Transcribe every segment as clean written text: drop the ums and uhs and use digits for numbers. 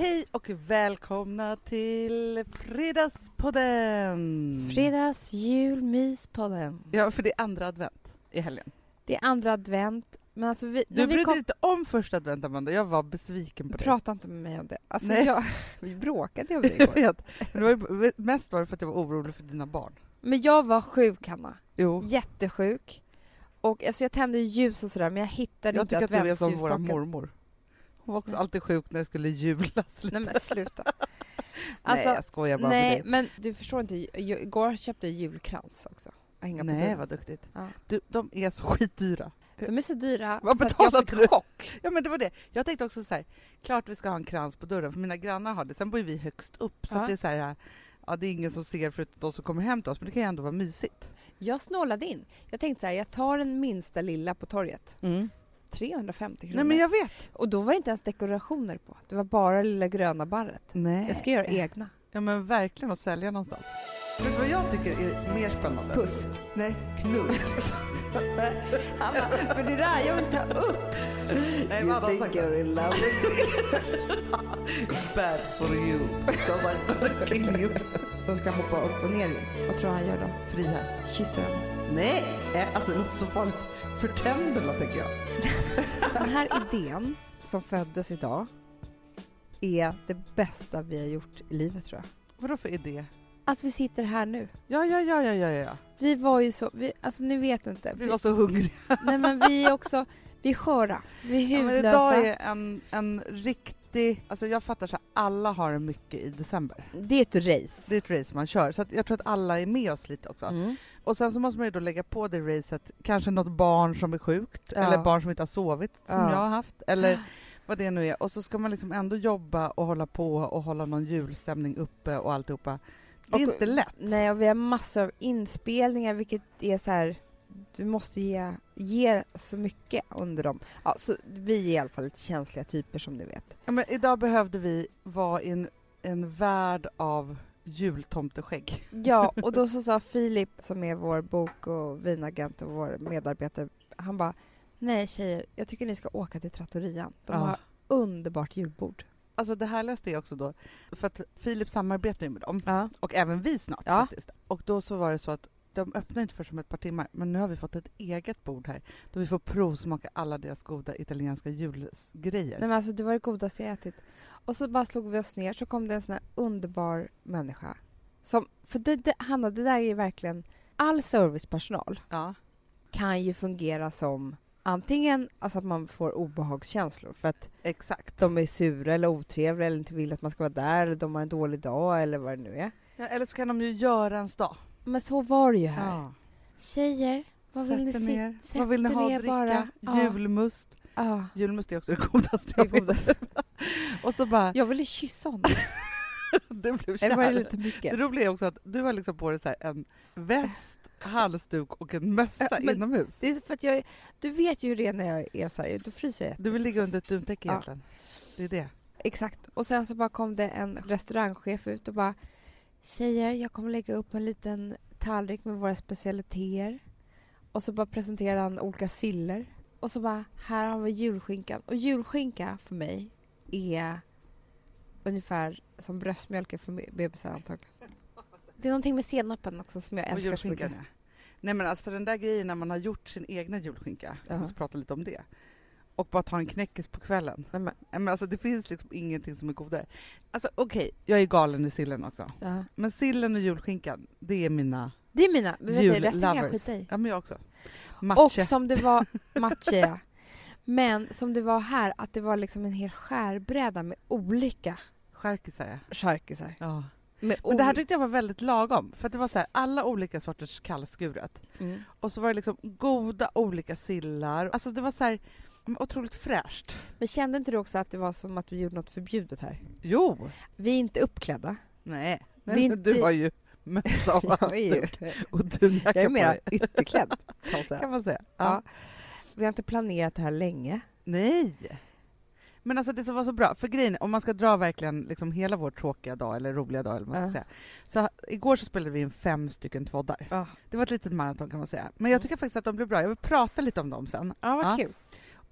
Hej och välkomna till Fredagspodden! Fredagsjulmyspodden. Ja, för det är andra advent i helgen. Det är andra advent. Men alltså Du brydde dig inte om första advent, Amanda. Jag var besviken på dig. Prata inte med mig om det. Alltså vi bråkade om det Jag igår. vet. Men det var ju, mest var det för att jag var orolig för dina barn. Men jag var sjuk, Hanna. Jo. Jättesjuk. Och alltså jag tände ljus och sådär, men jag hittade Jag inte tycker att du är som våra adventsljusstaken. mormor. Hon var också alltid sjuk när det skulle julas lite. Nej men sluta. Nej, jag skojar bara med nej, dig. men du förstår inte. Igår köpte jag julkrans också. Att hänga på Nej, dörren. vad duktigt. Ja. Du, de är så skitdyra. De är så dyra Vad så att jag betalade fick du? chock. Ja, men det var det. Jag tänkte också så här, klart vi ska ha en krans på dörren, för mina grannar har det. Sen bor ju vi högst upp, så Ja. att det är så här, ja, det är ingen som ser förutom de som kommer hem till oss, men det kan ju ändå vara mysigt. Jag snålade in. Jag tänkte så här, jag tar den minsta lilla på torget. 350 kronor. Nej, men jag vet. Och då var det inte ens dekorationer på. Det var bara lilla gröna barret. Nej. Jag ska göra egna. Ja, men verkligen att sälja någonstans. Vet du vad jag tycker är mer spännande? Puss. Nej, knull. Hanna, för det där jag vill ta upp. Nej, vad You think you're in love with Bad for you. Kill you. De ska hoppa upp och ner igen. Vad tror han gör då? Fria. Kysser henne. Nej, alltså det låter så farligt för tänderna, tänker jag. Den här idén som föddes idag är det bästa vi har gjort i livet, tror jag. Vadå för idé? Att vi sitter här nu. Ja. Vi var ju så... alltså ni vet inte. Vi var så hungriga. Nej, men vi är också... Vi är sköra. Vi är Ja, men hudlösa. idag är en riktig... Alltså jag fattar så här, alla har mycket i december. Det är ett race. Det är ett race man kör. Så att jag tror att alla är med oss lite också. Mm. Och sen så måste man ju då lägga på det racet kanske något barn som är sjukt. Ja. Eller barn som inte har sovit, som Ja. jag har haft. Eller vad det nu är. Och så ska man liksom ändå jobba och hålla på och hålla någon julstämning uppe och alltihopa. Det är Och- inte lätt. Nej, och vi har massor av inspelningar, vilket är så här... Du måste ge så mycket under dem. Ja, så vi är i alla fall lite känsliga typer, som du vet. Ja, men idag behövde vi vara i en värld av jultomteskägg. Ja, och då så sa Filip, som är vår bok- och vinagent och vår medarbetare, han bara, nej tjejer, jag tycker ni ska åka till Trattorian. De Ja. har underbart julbord. Alltså det härligaste är också då, för att Filip samarbetar ju med dem. Ja. Och även vi snart Ja. faktiskt. Och då så var det så att de öppnar inte för som ett par timmar, men nu har vi fått ett eget bord här då vi får provsmaka alla deras goda italienska julgrejer. Nej, men alltså det var det godaste jag ätit. Och så bara slog vi oss ner, så kom det en sån här underbar människa. Som, för Hanna, det där är verkligen, all servicepersonal Ja. kan ju fungera som antingen alltså att man får obehagskänslor för att Exakt. de är sura eller otrevliga eller inte vill att man ska vara där, eller de har en dålig dag eller vad det nu är. Ja, eller så kan de ju göra en dag. Men så var det ju här. Ja. Tjejer, vad vill ni Sätt er ner. sitta? Vad vill ni ha att dricka? Bara. Ja. Julmust. Ja. Julmust är också det godaste Det är jag vet. Och så bara, Jag ville kyssa honom. det blev Eller var det kär. lite mycket? Det roliga är också att du har liksom på dig så här en väst, halsduk och en mössa Men- inomhus. Det är för att du vet ju hur det är när jag är så här, då fryser jag. Du vill ligga under ett duntäcke Ja. egentligen. Det är det. Exakt. Och sen så bara kom det en restaurangchef ut och bara, tjejer, jag kommer lägga upp en liten tallrik med våra specialiteter. Och så bara presenterade han olika siller. Och så bara, här har vi julskinkan. Och julskinka för mig är ungefär som bröstmjölk för bebisar antagligen. Det är någonting med senapen också som jag Och älskar så mycket. julskinkan, ja. Nej, men alltså den där grejen när man har gjort sin egna julskinka, Ja. jag måste prata lite om det, och bara ta en knäckis på kvällen. Nej, men, Nej, men alltså det finns liksom ingenting som är godare. Alltså okej, jag är galen i sillen också. ja. Men sillen och julskinkan, det är mina Det är mina. Vet du, resten kan jag jullovers. skita i. Ja, men jag också. Och Matcha. som det var matcha, ja. Men som det var här, att det var liksom en hel skärbräda med olika Skärkisar, ja. charkisar. Ja. Med Men det här tyckte jag var väldigt lagom. För att det var så här, alla olika sorters kallskuret. Och så var det liksom goda olika sillar. Alltså det var så här otroligt fräscht. Men kände inte du också att det var som att vi gjorde något förbjudet här? Jo! Vi är inte uppklädda. Nej. Vi Nej, inte- du har ju mössa och Jag är ju och dunjacka jag är på mera dig. ytterklädd, kan man säga. Kan man säga. Ja. Vi har inte planerat det här länge. Nej! Men alltså det som var så bra, för grejen, om man ska dra verkligen liksom hela vår tråkiga dag eller roliga dag eller vad man ska Ja. säga. Så igår så spelade vi in 5 stycken tvoddar. Ja, Det var ett litet maraton kan man säga. Men jag tycker faktiskt att de blev bra. Jag vill prata lite om dem sen. vad Ja. kul.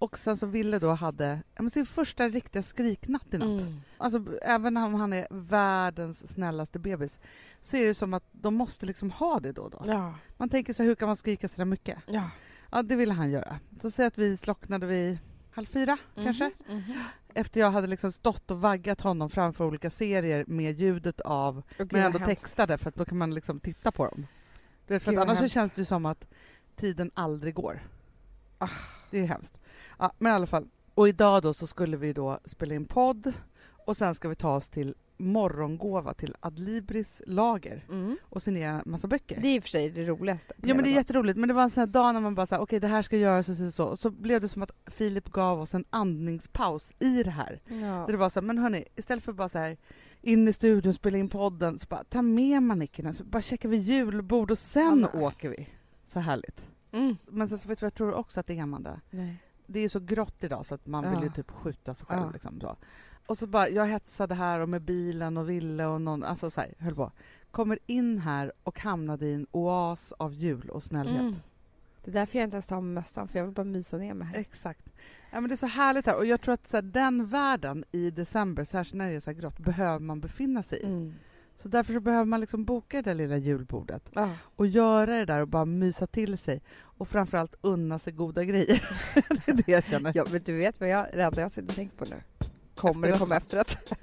Och sen så Ville då hade sin första riktiga skriknatt i natt. Alltså även om han är världens snällaste bebis så är det som att de måste liksom ha det då och då. Ja. Man tänker så här, hur kan man skrika så där mycket? Ja, det ville han göra. Så säg att vi slocknade vid 3:30 kanske. Efter jag hade liksom stått och vaggat honom framför olika serier med ljudet av, men ändå textade, för att då kan man liksom titta på dem. Du vet, för att annars så känns det som att tiden aldrig går. Det är hemskt. Ja, men i alla fall. Och idag då så skulle vi då spela in podd och sen ska vi ta oss till morgongåva till Adlibris lager och signera en massa böcker. Det är i och för sig det roligaste. Ja, men det är jätteroligt. Men det var en sån här dag när man bara sa okej, det här ska göras och så. Och så blev det som att Filip gav oss en andningspaus i det här. Ja. Där det var så här, men hörni, istället för bara så här in i studion, spela in podden, så bara ta med manickerna, så bara checkar vi julbord och sen åker vi. Så härligt. Men sen så vet du vad jag tror också att det är, Amanda? Nej. Det är så grått idag så att man vill ju typ skjuta sig själv. Liksom, så. Och så bara, jag hetsade här och med bilen och Ville och någon, alltså så här, höll på. Kommer in här och hamnade i en oas av jul och snällhet. Det är därför jag inte ens tar med mössan, för jag vill bara mysa ner mig här. Exakt. Ja, men det är så härligt här. Och jag tror att så här, den världen i december, särskilt när det är så här grått, behöver man befinna sig i. Så därför så behöver man liksom boka det där lilla julbordet. Och göra det där och bara mysa till sig. Och framförallt unna sig goda grejer. Det är det jag känner. Ja, men du vet vad jag sitter och tänker på nu. Kommer det komma efterrätt?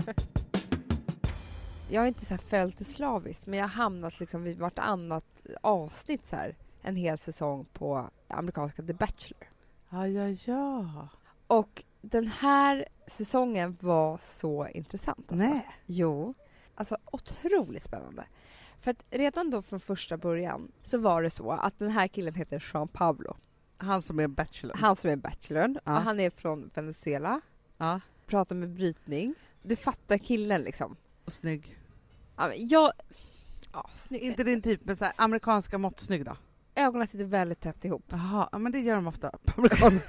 Jag har inte så här följt det slaviskt, men jag har hamnat liksom vid vartannat avsnitt så här, en hel säsong på amerikanska The Bachelor. Ja. Och den här säsongen var så intressant. Alltså. Nej. Jo. Alltså otroligt spännande. För att redan då från första början så var det så att den här killen heter Jean Pablo. Han som är bachelor. Ja. Och han är från Venezuela. Ja. Pratar med brytning. Du fattar killen liksom. Och snygg. Ja, snygg. Inte din typ, men så här, amerikanska mått snygg då? Ögonen sitter väldigt tätt ihop. Jaha, men det gör de ofta på amerikaner.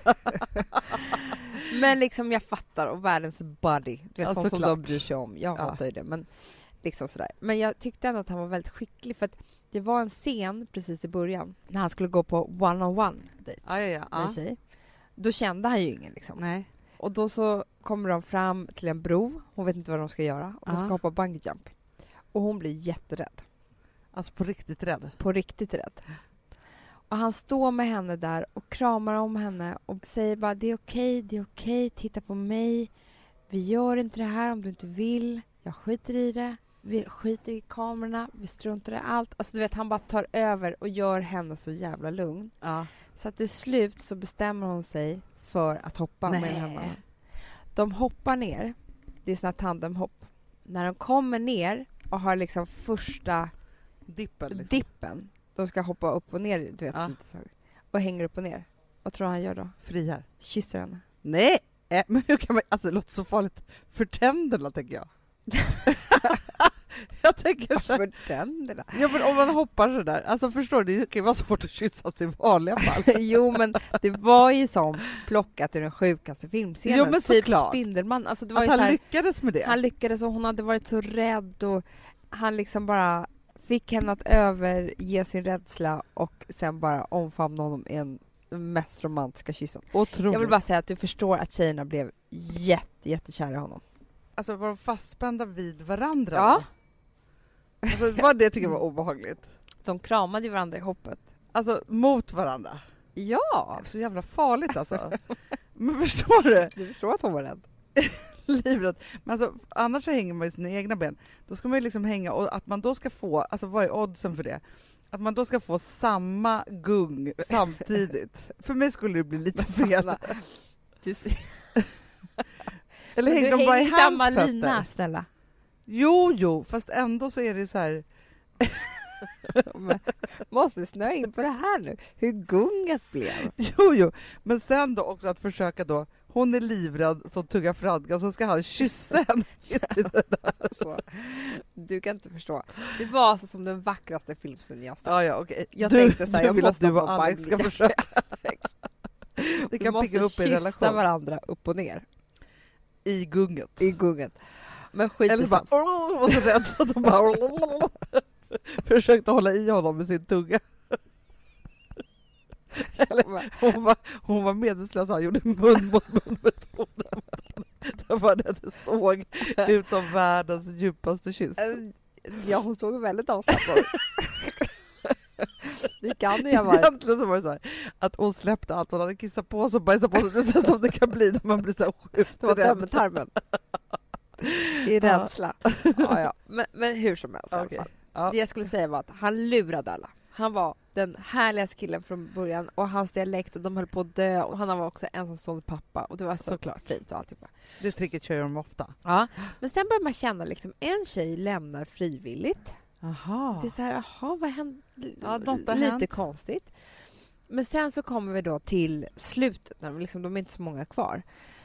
Men liksom jag fattar, och världens body. Du vet, Ja, sånt som klart. de bryr sig om. Jag hatar ju det, men liksom sådär. Men jag tyckte ändå att han var väldigt skicklig, för att det var en scen precis i början när han skulle gå på one-on-one dejt med en tjej. Då kände han ju ingen liksom. Nej. Och då så kommer de fram till en bro. Hon vet inte vad de ska göra. Och de ska hoppa bungee jump. Och hon blir jätterädd. Alltså på riktigt rädd? På riktigt rädd. Och han står med henne där och kramar om henne och säger bara det är okej, titta på mig. Vi gör inte det här om du inte vill. Jag skiter i det. Vi skiter i kamerorna. Vi struntar i allt. Alltså du vet, han bara tar över och gör henne så jävla lugn. Ja. Så att till slut så bestämmer hon sig för att hoppa med henne. De hoppar ner. Det är såna tandemhopp. När de kommer ner och har liksom första dippen. De ska hoppa upp och ner, du vet, lite så. Och hänger upp och ner. Vad tror han gör då? Friar. Kysser henne. Nej, men hur kan man... Alltså det låter så farligt för tänderna, tänker jag. Jag tänker så här. För tänderna? Ja, men om man hoppar så där. Alltså förstår du, det kan ju vara svårt att kyssa sig i vanliga fall. Jo, men det var ju som plockat ur den sjukaste filmscenen. Jo, men typ såklart. Spindelman. Alltså, det var att ju han så här, lyckades med det. Han lyckades, och hon hade varit så rädd, och han liksom bara fick henne att överge sin rädsla och sen bara omfamna honom i en mest romantiska kyssen. Otroligt. Jag vill bara säga att du förstår att tjejerna blev jättekära i honom. Alltså var de fastspända vid varandra? Ja. Alltså, det var det jag tycker var obehagligt. De kramade ju varandra i hoppet. Alltså mot varandra. Ja. Så jävla farligt alltså. Men förstår du? Du förstår att hon var rädd. Livrädd. Men alltså, annars så hänger man i sina egna ben. Då ska man ju liksom hänga, och att man då ska få, alltså vad är oddsen för det? Att man då ska få samma gung samtidigt. För mig skulle det bli lite fel. Du ser... Eller hänger de bara i hans samma fötter? lina, snälla. Jo, fast ändå så är det så här... Måste snöa in på det här nu. Hur gunget blev. Jo, men sen då också att försöka då, hon är livrädd som tuggar fradga, och så ska han kyssa henne. Så. Du kan inte förstå. Det var alltså som den vackraste filmen jag sett. Ja, okej. Jag tänkte så här, jag vill måste att du och Alex ska försöka. Det kan picka upp i en relation. måste kyssa varandra upp och ner. I gunget. I gunget. Men skit eller bara, och så rädd att de bara försökte hålla i honom med sin tunga. Hon var medvetslös och han gjorde mun mot mun-metoden. Det var det såg ut som världens djupaste kyss. Ja, hon såg väldigt avslappnad ut. Det kan det ju ha varit. Egentligen så var det så här, att hon släppte allt. Hon hade kissat på sig och bajsat på sig. Precis som det kan bli när man blir så här sjukt. Det var dömetarmen. I rädsla. Ja. Men hur som helst i alla fall. Ja. Det jag skulle säga var att han lurade alla. Han var den härligaste killen från början och hans dialekt och de höll på att dö och han var också ensamstående pappa och det var såklart fint och alltihopa. Det tricket kör de ofta. Ja. Men sen börjar man känna liksom en tjej lämnar frivilligt. Aha. Det är så här, vad hände? Ja, lite hänt. Konstigt. Men sen så kommer vi då till slutet när liksom, de är inte så många kvar.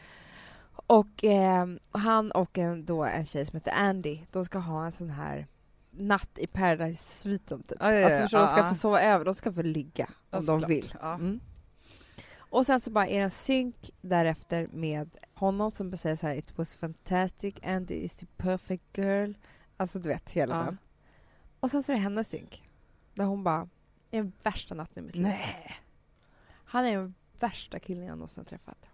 Och han och en tjej som heter Andy, de ska ha en sån här natt i Paradise-sviten typ. Alltså de ska få sova över, de ska få ligga om de vill. Ja. Mm. Och sen så bara är det en synk därefter med honom som säger så här: it was fantastic, Andy is the perfect girl. Alltså du vet, hela den. Och sen så är det hennes synk. Där hon bara, är den värsta natten i mitt liv. Nej. Han är den värsta killen jag någonsin träffat.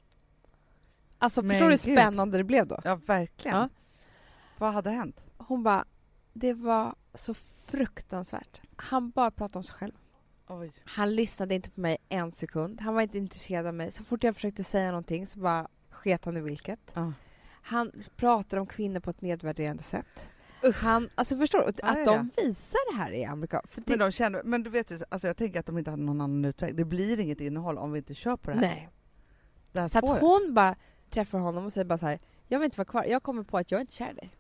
Alltså förstår du hur spännande det blev då? Ja, verkligen. Ja. Vad hade hänt? Hon bara, det var så fruktansvärt. Han bara pratade om sig själv. Oj. Han lyssnade inte på mig en sekund. Han var inte intresserad av mig. Så fort jag försökte säga någonting så bara sket han i vilket. Han pratade om kvinnor på ett nedvärderande sätt. Han, alltså förstår du att de visar det här i Amerika. För det... Men de känner, men du vet ju, alltså jag tänker att de inte hade någon annan utväg. Det blir inget innehåll om vi inte kör på det här. Nej. Så att hon bara träffar honom och säger bara så här: jag vill inte vara kvar. Jag kommer på att jag är inte kär i dig.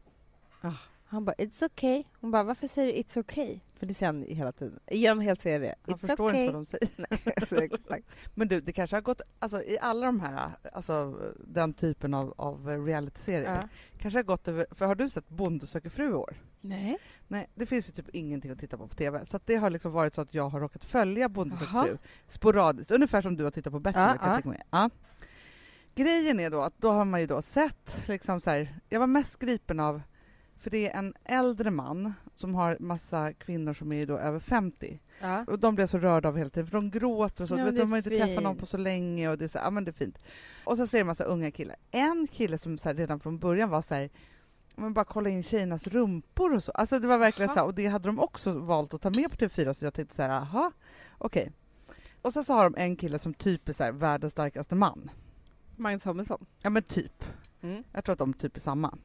Han bara, it's okay. Hon bara, varför säger du it's okay? För det säger han hela tiden. Genom hela serien. Han förstår inte vad de säger. Nej, men du, det kanske har gått, alltså i alla de här, alltså den typen av reality-serier, kanske har gått över, för har du sett Bonde söker fru i år? Nej. Nej, det finns ju typ ingenting att titta på TV. Så att det har liksom varit så att jag har råkat följa Bonde söker fru sporadiskt. Ungefär som du har tittat på Bachelor, kan jag tänka mig. Ja. Grejen är då att då har man ju då sett, liksom så här, jag var mest gripen av, för det är en äldre man som har massa kvinnor som är ju då över 50. Ja. Och de blir så rörda av hela tiden, för de gråter och så. Ja, de har inte träffat någon på så länge och det är så, ja men det är fint. Och så ser man massa unga killar. En kille som så här, redan från början var så här, man bara kolla in tjejernas rumpor och så. Alltså det var verkligen så här, och det hade de också valt att ta med på TV4, så jag tänkte så här, aha, okej. Och så har de en kille som typ är så här, världens starkaste man. Magnus Samuelsson. Ja men typ. Jag tror att de typ är samma.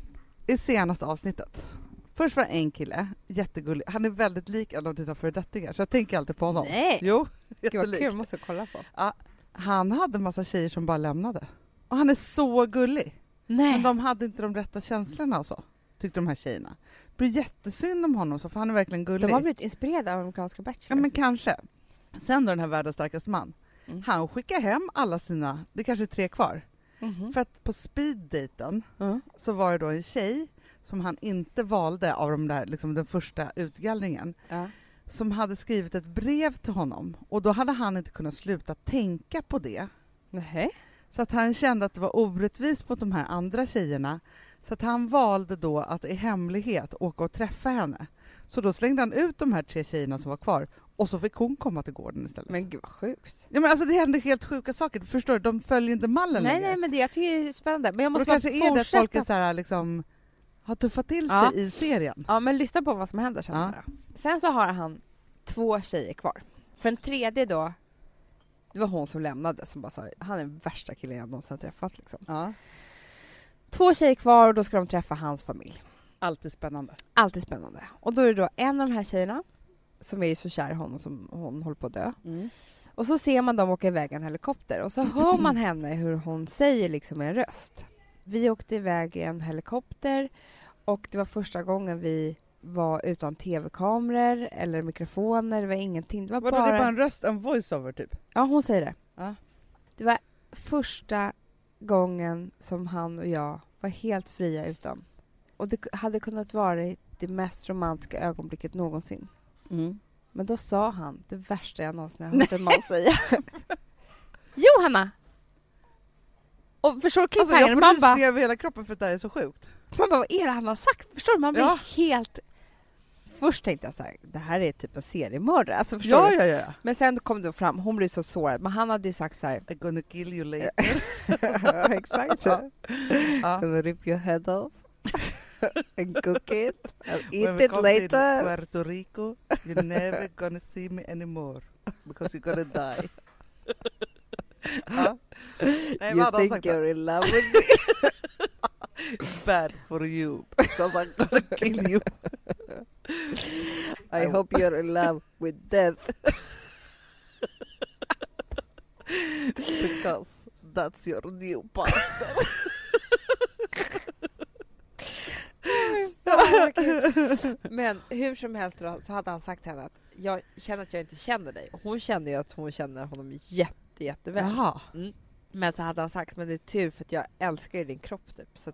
I senaste avsnittet. Först var en kille, jättegullig. Han är väldigt lik alla dina föredettingar, så jag tänker alltid på honom. Nej! Jo, jättelik. Gud, måste kolla på. Ja, han hade en massa tjejer som bara lämnade. Och han är så gullig. Nej. Men de hade inte de rätta känslorna och så, tyckte de här tjejerna. Det blir jättesynd om honom, så för han är verkligen gullig. De har blivit inspirerade av amerikanska Bachelor. Ja, men kanske. Sen då den här världens starkaste man. Han skickar hem alla sina, det kanske är 3 kvar. För att på speeddaten så var det då en tjej som han inte valde av de där, liksom den första utgallringen, som hade skrivit ett brev till honom, och då hade han inte kunnat sluta tänka på det. Nej. Så att han kände att det var orättvist mot de här andra tjejerna, så att han valde då att i hemlighet åka och träffa henne. Så då slängde han ut de här 3 tjejerna som var kvar, och så fick hon komma till gården istället. Men gud vad sjukt. Ja, men alltså det hände helt sjuka saker. Förstår du? De följer inte mallen längre. Nej, men det jag tycker det är spännande. Men jag måste kanske är det att folk är så här, liksom, har tuffat till sig i serien. Ja, men lyssna på vad som händer sen. Ja. Sen så har han 2 tjejer kvar. För en tredje då, det var hon som lämnade, som bara sa, han är den värsta killen jag någonsin träffat. Liksom. Ja. 2 tjejer kvar, och då ska de träffa hans familj. Alltid spännande. Alltid spännande. Och då är det då en av de här tjejerna som är ju så kär i honom som hon håller på att dö. Och så ser man dem åka iväg en helikopter. Och så hör man henne hur hon säger liksom med en röst. Vi åkte iväg i en helikopter. Och det var första gången vi var utan tv-kameror eller mikrofoner. Det var ingenting. Det var bara... Det är bara en röst, en voiceover typ? Ja, hon säger det. Ja. Det var första gången som han och jag var helt fria utan. Och det hade kunnat vara det mest romantiska ögonblicket någonsin. Men då sa han det värsta jag någonsin har hört en man säga. Johanna! Och förstår du cliffhangern? Alltså jag får över hela kroppen för att det här är så sjukt. Man bara, vad är det han har sagt? Förstår du? Man blir helt först tänkte jag så här, det här är typ en seriemördare. Alltså, förstår du? Ja. Men sen kom det fram, hon blev så sårad. Men han hade ju sagt så här, I'm gonna kill you later. exakt. Gonna rip your head off. And cook it. And eat it later. When we come to Puerto Rico, you're never gonna see me anymore. Because you're gonna die. Nej, you think you're in love with me? It's bad for you. Because I'm gonna kill you. I hope you're in love with death. Because that's your new partner. Men hur som helst då, så hade han sagt till henne att jag känner att jag inte känner dig. Och hon kände ju att hon känner honom jätteväl. Jaha. Men så hade han sagt, men det är tur för att jag älskar ju din kropp typ. Så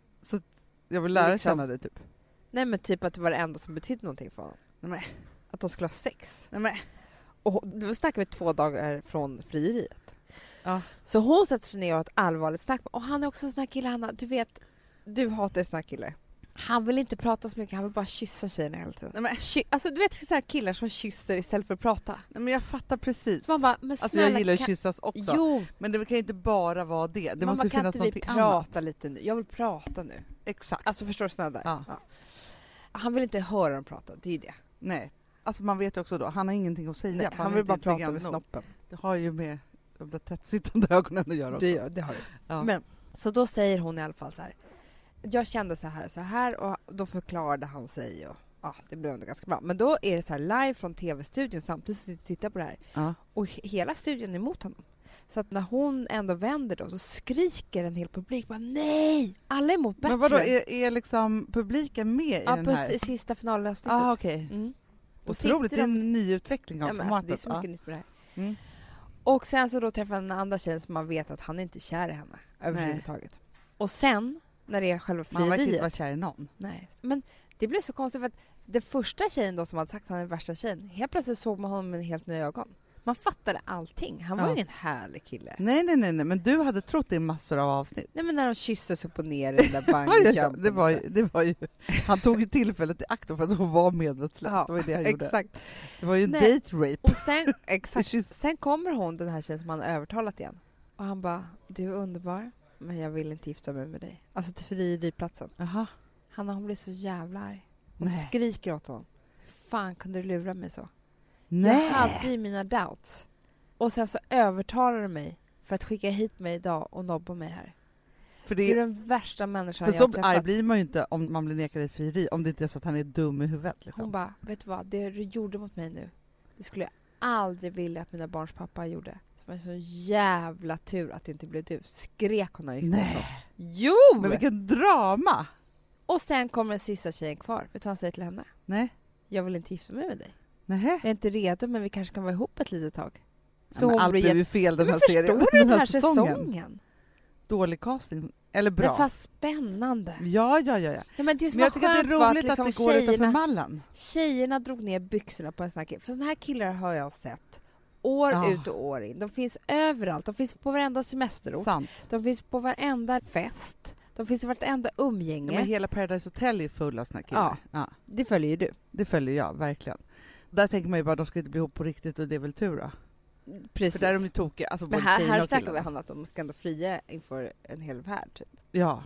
jag vill lära liksom, känna dig typ. Nej, men typ att det var det enda som betydde någonting för honom. Nej. Att de skulle ha sex. Nej. Och då snackar vi 2 dagar från frieriet. Ja. Så hon sätter sig ner och har ett allvarligt snack. Och han är också en sån här kille, Hanna. Du vet, du hatar såna här killar. Han vill inte prata så mycket, han vill bara kyssa tjejerna hela tiden. Nej, alltså du vet så här killar som kysser istället för att prata. Nej, men jag fattar precis. Så man bara, men alltså jag gillar att kyssas också. Jo. Men det kan ju inte bara vara det. Det måste kan finnas inte någonting vi prata annat. lite nu? Jag vill prata nu. Exakt. Alltså förstår du sådär där? Ja. Ja. Han vill inte höra dem prata, det är ju det. Nej. Alltså man vet ju också då, han har ingenting att säga. Nej, han vill bara prata med snoppen. Det har ju med de där tättsittande ögonen att göra också. Det har det. Ja. Men, så då säger hon i alla fall så här. Jag kände så här och då förklarade han sig och ja, det blev ändå ganska bra. Men då är det så här live från tv-studion samtidigt som vi tittar på det här. Ja. Och hela studion är emot honom. Så att när hon ändå vänder då så skriker en hel publik bara nej! Alla är emot Bachelor. Men vadå, är liksom publiken med i den här? Ja, på sista finalavsnittet. Ah, okej. Mm. Otroligt, det är en ny utveckling av formatet. Alltså, det är så mycket nytt på det här. Mm. Och sen så då träffar den andra tjejen som man vet att han inte är kär i henne överhuvudtaget. Och sen när det är själva frieriet. Man verkar inte vara kär i någon. Nej, men det blev så konstigt för att den första tjejen då som hade sagt att han är den värsta tjejen, helt plötsligt såg man honom med helt nya ögon. Man fattade allting. Han var ju ingen härlig kille. Nej, men du hade trott det i massor av avsnitt. Nej, men när de kysstes upp och ner i den där banken. det var ju, han tog ju tillfället i akt för att hon var medvetslös. Ja, det var ju det han gjorde. Exakt. Det var ju date rape. Och sen, exakt. Sen kommer hon, den här tjejen som han har övertalat igen. Och han bara, du är underbar, men jag vill inte gifta mig med dig. Alltså till frieriplatsen. Aha. Hon blir så jävla arg. Hon Nej. skriker åt honom. Fan, kunde du lura mig så? Nej. Jag hade ju mina doubts. Och sen så övertalar du mig för att skicka hit mig idag och nobba mig här. För du är den värsta människan för jag har så träffat. arg blir man ju inte om man blir nekad ett frieri, om det inte är så att han är dum i huvudet. Liksom. Hon bara, vet du vad? Det du gjorde mot mig nu, det skulle jag aldrig vilja att mina barns pappa gjorde. Det var så jävla tur att det inte blev du. Skrek hon och gick därifrån. Jo! Men vilken drama! Och sen kommer den sista tjejen kvar. Vet du vad han säger till henne? Nej. Jag vill inte gifta mig med dig. Nej. Jag är inte redo, men vi kanske kan vara ihop ett litet tag. Så hon allt blev ju fel den här serien. Förstår du den här säsongen? Dålig casting. Eller bra. Men fast spännande. Ja. Ja, men det som men jag tycker att det är roligt att det går utanför mallen. Tjejerna drog ner byxorna på en sån här kille. För såna här killar har jag sett år ut och år in. De finns överallt. De finns på varenda semesterort. Sant. De finns på varenda fest. De finns i vartenda umgänge. Ja, men hela Paradise Hotel är full av såna här killar. Ja. Det följer ju du. Det följer jag, verkligen. Där tänker man ju bara att de ska inte bli ihop på riktigt och det är väl tur då. Precis. För där är de ju tokiga. Alltså men här snackar vi att de ska ändå fria inför en hel värld. Typ. Ja.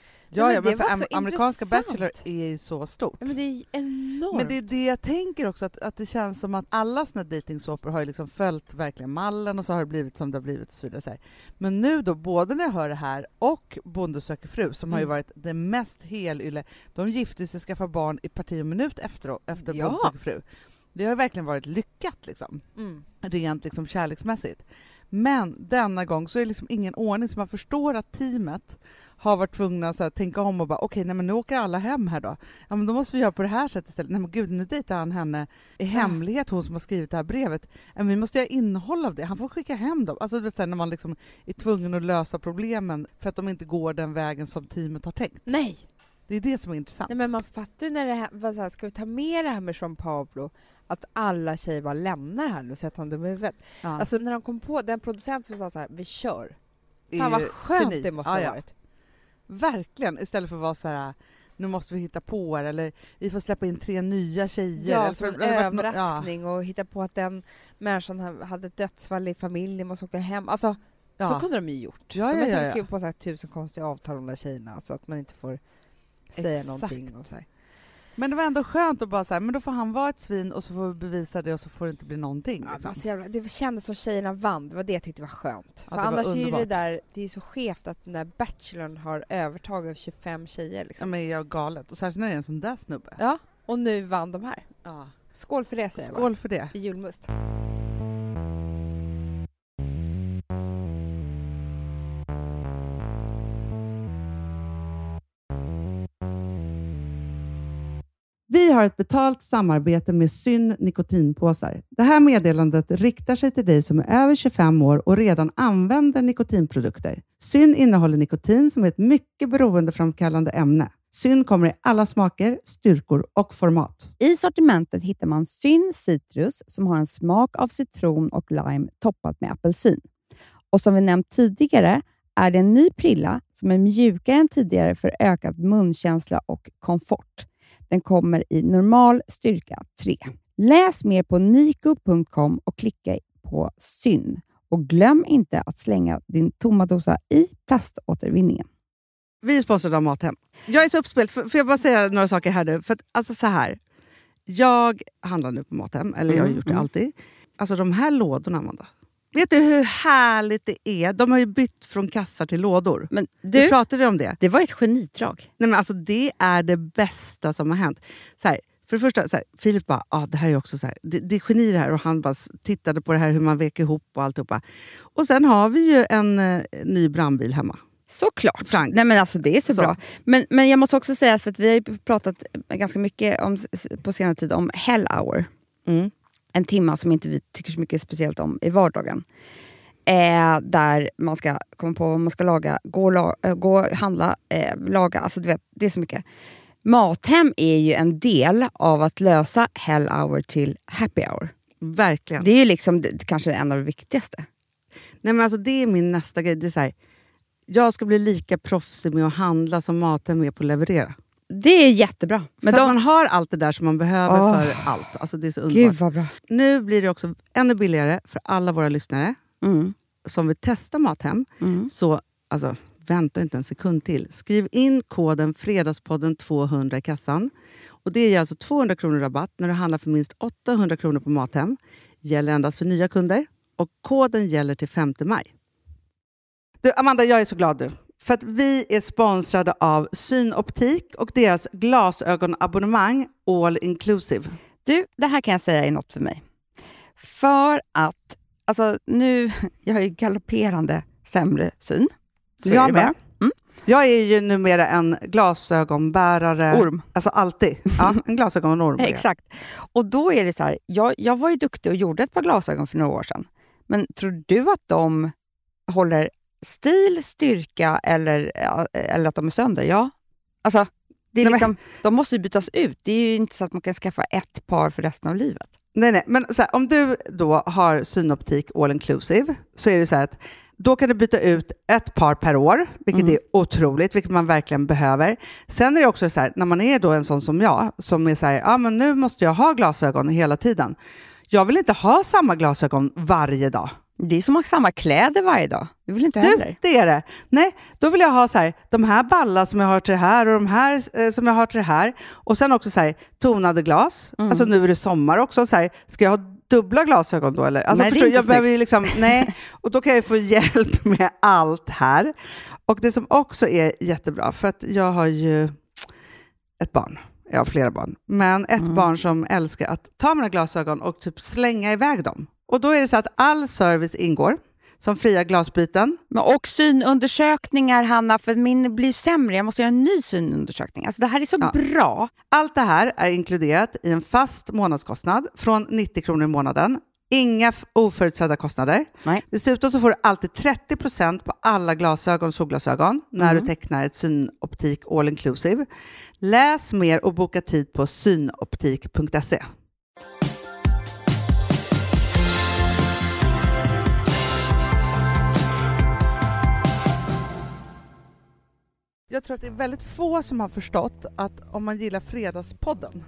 Ja, men för amerikanska Bachelor är ju så stort. Ja, men det är enormt. Men det är det jag tänker också, att det känns som att alla såna dejtingsåpor har ju liksom följt verkligen mallen och så har det blivit som det har blivit och så vidare. Så här. Men nu då, både när jag hör det här och Bonde söker fru, som har ju varit det mest helylle. De gifte sig och skaffade barn i parti och minut efter Bonde söker fru. Det har verkligen varit lyckat liksom. Rent liksom kärleksmässigt. Men denna gång så är det liksom ingen ordning, så man förstår att teamet har varit tvungna att tänka om och bara okej, nej men nu åker alla hem här då. Ja, men då måste vi göra på det här sättet istället. Nej men gud, nu dejtar han henne i hemlighet, hon som har skrivit det här brevet. Men vi måste göra innehåll av det. Han får skicka hem dem. Alltså det är när man liksom är tvungen att lösa problemen för att de inte går den vägen som teamet har tänkt. Nej. Det är det som är intressant. Nej, men man fattar ju när det här var så här, ska vi ta med det här med Jean Pablo, att alla tjejer bara lämnar här nu och sätter han dum i huvudet. Ja. Alltså när de kom på, den producent som sa så här, vi kör. Fan vad skönt det måste ha varit. Verkligen, istället för att vara så här, nu måste vi hitta på er, eller vi får släppa in 3 nya tjejer. Ja, eller som en överraskning och hitta på att den människan hade ett dödsfall i familjen, måste åka hem. Alltså, så kunde de ju gjort. De har säkert skrivit på så här 1000 konstiga avtal om de där tjejerna, så att man inte får säga någonting. Och så här. Men det var ändå skönt att bara säga, men då får han vara ett svin och så får vi bevisa det och så får det inte bli någonting. Liksom. Det kändes som tjejerna vann, det var det jag tyckte var skönt. För annars är ju det är så skevt att den där bachelorn har övertag över 25 tjejer. Liksom. Ja, men jag är galet. Och särskilt när det är en sån där snubbe. Ja, och nu vann de här. Ja. Skål för det, säger jag. Skål för det. I julmust. Vi har ett betalt samarbete med Syn nikotinpåsar. Det här meddelandet riktar sig till dig som är över 25 år och redan använder nikotinprodukter. Syn innehåller nikotin som är ett mycket beroendeframkallande ämne. Syn kommer i alla smaker, styrkor och format. I sortimentet hittar man Syn Citrus som har en smak av citron och lime toppat med apelsin. Och som vi nämnt tidigare är det en ny prilla som är mjukare än tidigare för ökad munkänsla och komfort. Den kommer i normal styrka 3. Läs mer på niko.com och klicka på Syn. Och glöm inte att slänga din tomma dosa i plaståtervinningen. Vi är sponsrade av Mathem. Jag är så uppspelt. Får jag bara säga några saker här nu? För att, alltså så här. Jag handlar nu på Mathem. Eller jag har gjort det alltid. Alltså de här lådorna, Amanda. Vet du hur härligt det är? De har ju bytt från kassar till lådor. Men du pratade om det. Det var ett genidrag. Nej, men alltså det är det bästa som har hänt. Så här, för det första, så här, Filip bara, det här är också så här. Det är geni det här. Och han bara tittade på det här hur man vek ihop och alltihopa. Och sen har vi ju en ny brandbil hemma. Såklart. Franks. Nej, men alltså det är så bra. Men jag måste också säga, för att vi har ju pratat ganska mycket på senare tid om Hell Hour. Mm. En timme som inte vi tycker så mycket speciellt om i vardagen. Där man ska komma på vad man ska laga, gå handla, laga. Alltså du vet, det är så mycket. Mathem är ju en del av att lösa Hell Hour till Happy Hour. Verkligen. Det är ju liksom kanske en av de viktigaste. Nej, men alltså det är min nästa grej. Det är så här, jag ska bli lika proffsig med att handla som Mathem är på att leverera. Det är jättebra. Men så man har allt det där som man behöver för allt. Alltså det är så underbart. Gud vad bra. Nu blir det också ännu billigare för alla våra lyssnare som vill testa Mathem. Så alltså, vänta inte en sekund till. Skriv in koden Fredagspodden 200 i kassan. Och det är alltså 200 kronor rabatt när du handlar för minst 800 kronor på Mathem. Gäller endast för nya kunder. Och koden gäller till 5 maj. Du, Amanda, jag är så glad du. För att vi är sponsrade av Synoptik och deras glasögonabonnemang All Inclusive. Du, det här kan jag säga är något för mig. För att, alltså nu, jag har ju galopperande sämre syn. Så jag med. Jag är ju numera en glasögonbärare. Orm. Alltså alltid. Ja, en glasögonorm. Exakt. Och då är det så här, jag var ju duktig och gjorde ett par glasögon för några år sedan. Men tror du att de håller stil, styrka eller att de är sönder? Ja. Alltså, det är liksom, de måste ju bytas ut. Det är ju inte så att man kan skaffa ett par för resten av livet. Nej. Men så här, om du då har Synoptik All Inclusive så är det så här att då kan du byta ut ett par per år, vilket är otroligt, vilket man verkligen behöver. Sen är det också så här, när man är då en sån som jag, som är så här, men nu måste jag ha glasögon hela tiden. Jag vill inte ha samma glasögon varje dag. Det är som att ha samma kläder varje dag. Det vill inte heller. Det är det. Nej, då vill jag ha så här, de här ballar som jag har till det här och de här som jag har till det här. Och sen också så här, tonade glas. Alltså nu är det sommar också. Så här, ska jag ha dubbla glasögon då? Eller? Alltså, nej, förstår, jag behöver ju liksom, nej. Och då kan jag få hjälp med allt här. Och det som också är jättebra, för att jag har ju ett barn. Jag har flera barn. Men ett barn som älskar att ta mina glasögon och typ slänga iväg dem. Och då är det så att all service ingår. Som fria glasbyten. Och synundersökningar, Hanna, för min blir sämre. Jag måste göra en ny synundersökning. Alltså det här är så bra. Allt det här är inkluderat i en fast månadskostnad från 90 kronor i månaden. Inga oförutsedda kostnader. Nej. Dessutom så får du alltid 30% på alla glasögon och solglasögon när du tecknar ett Synoptik All Inclusive. Läs mer och boka tid på synoptik.se. Jag tror att det är väldigt få som har förstått att om man gillar Fredagspodden,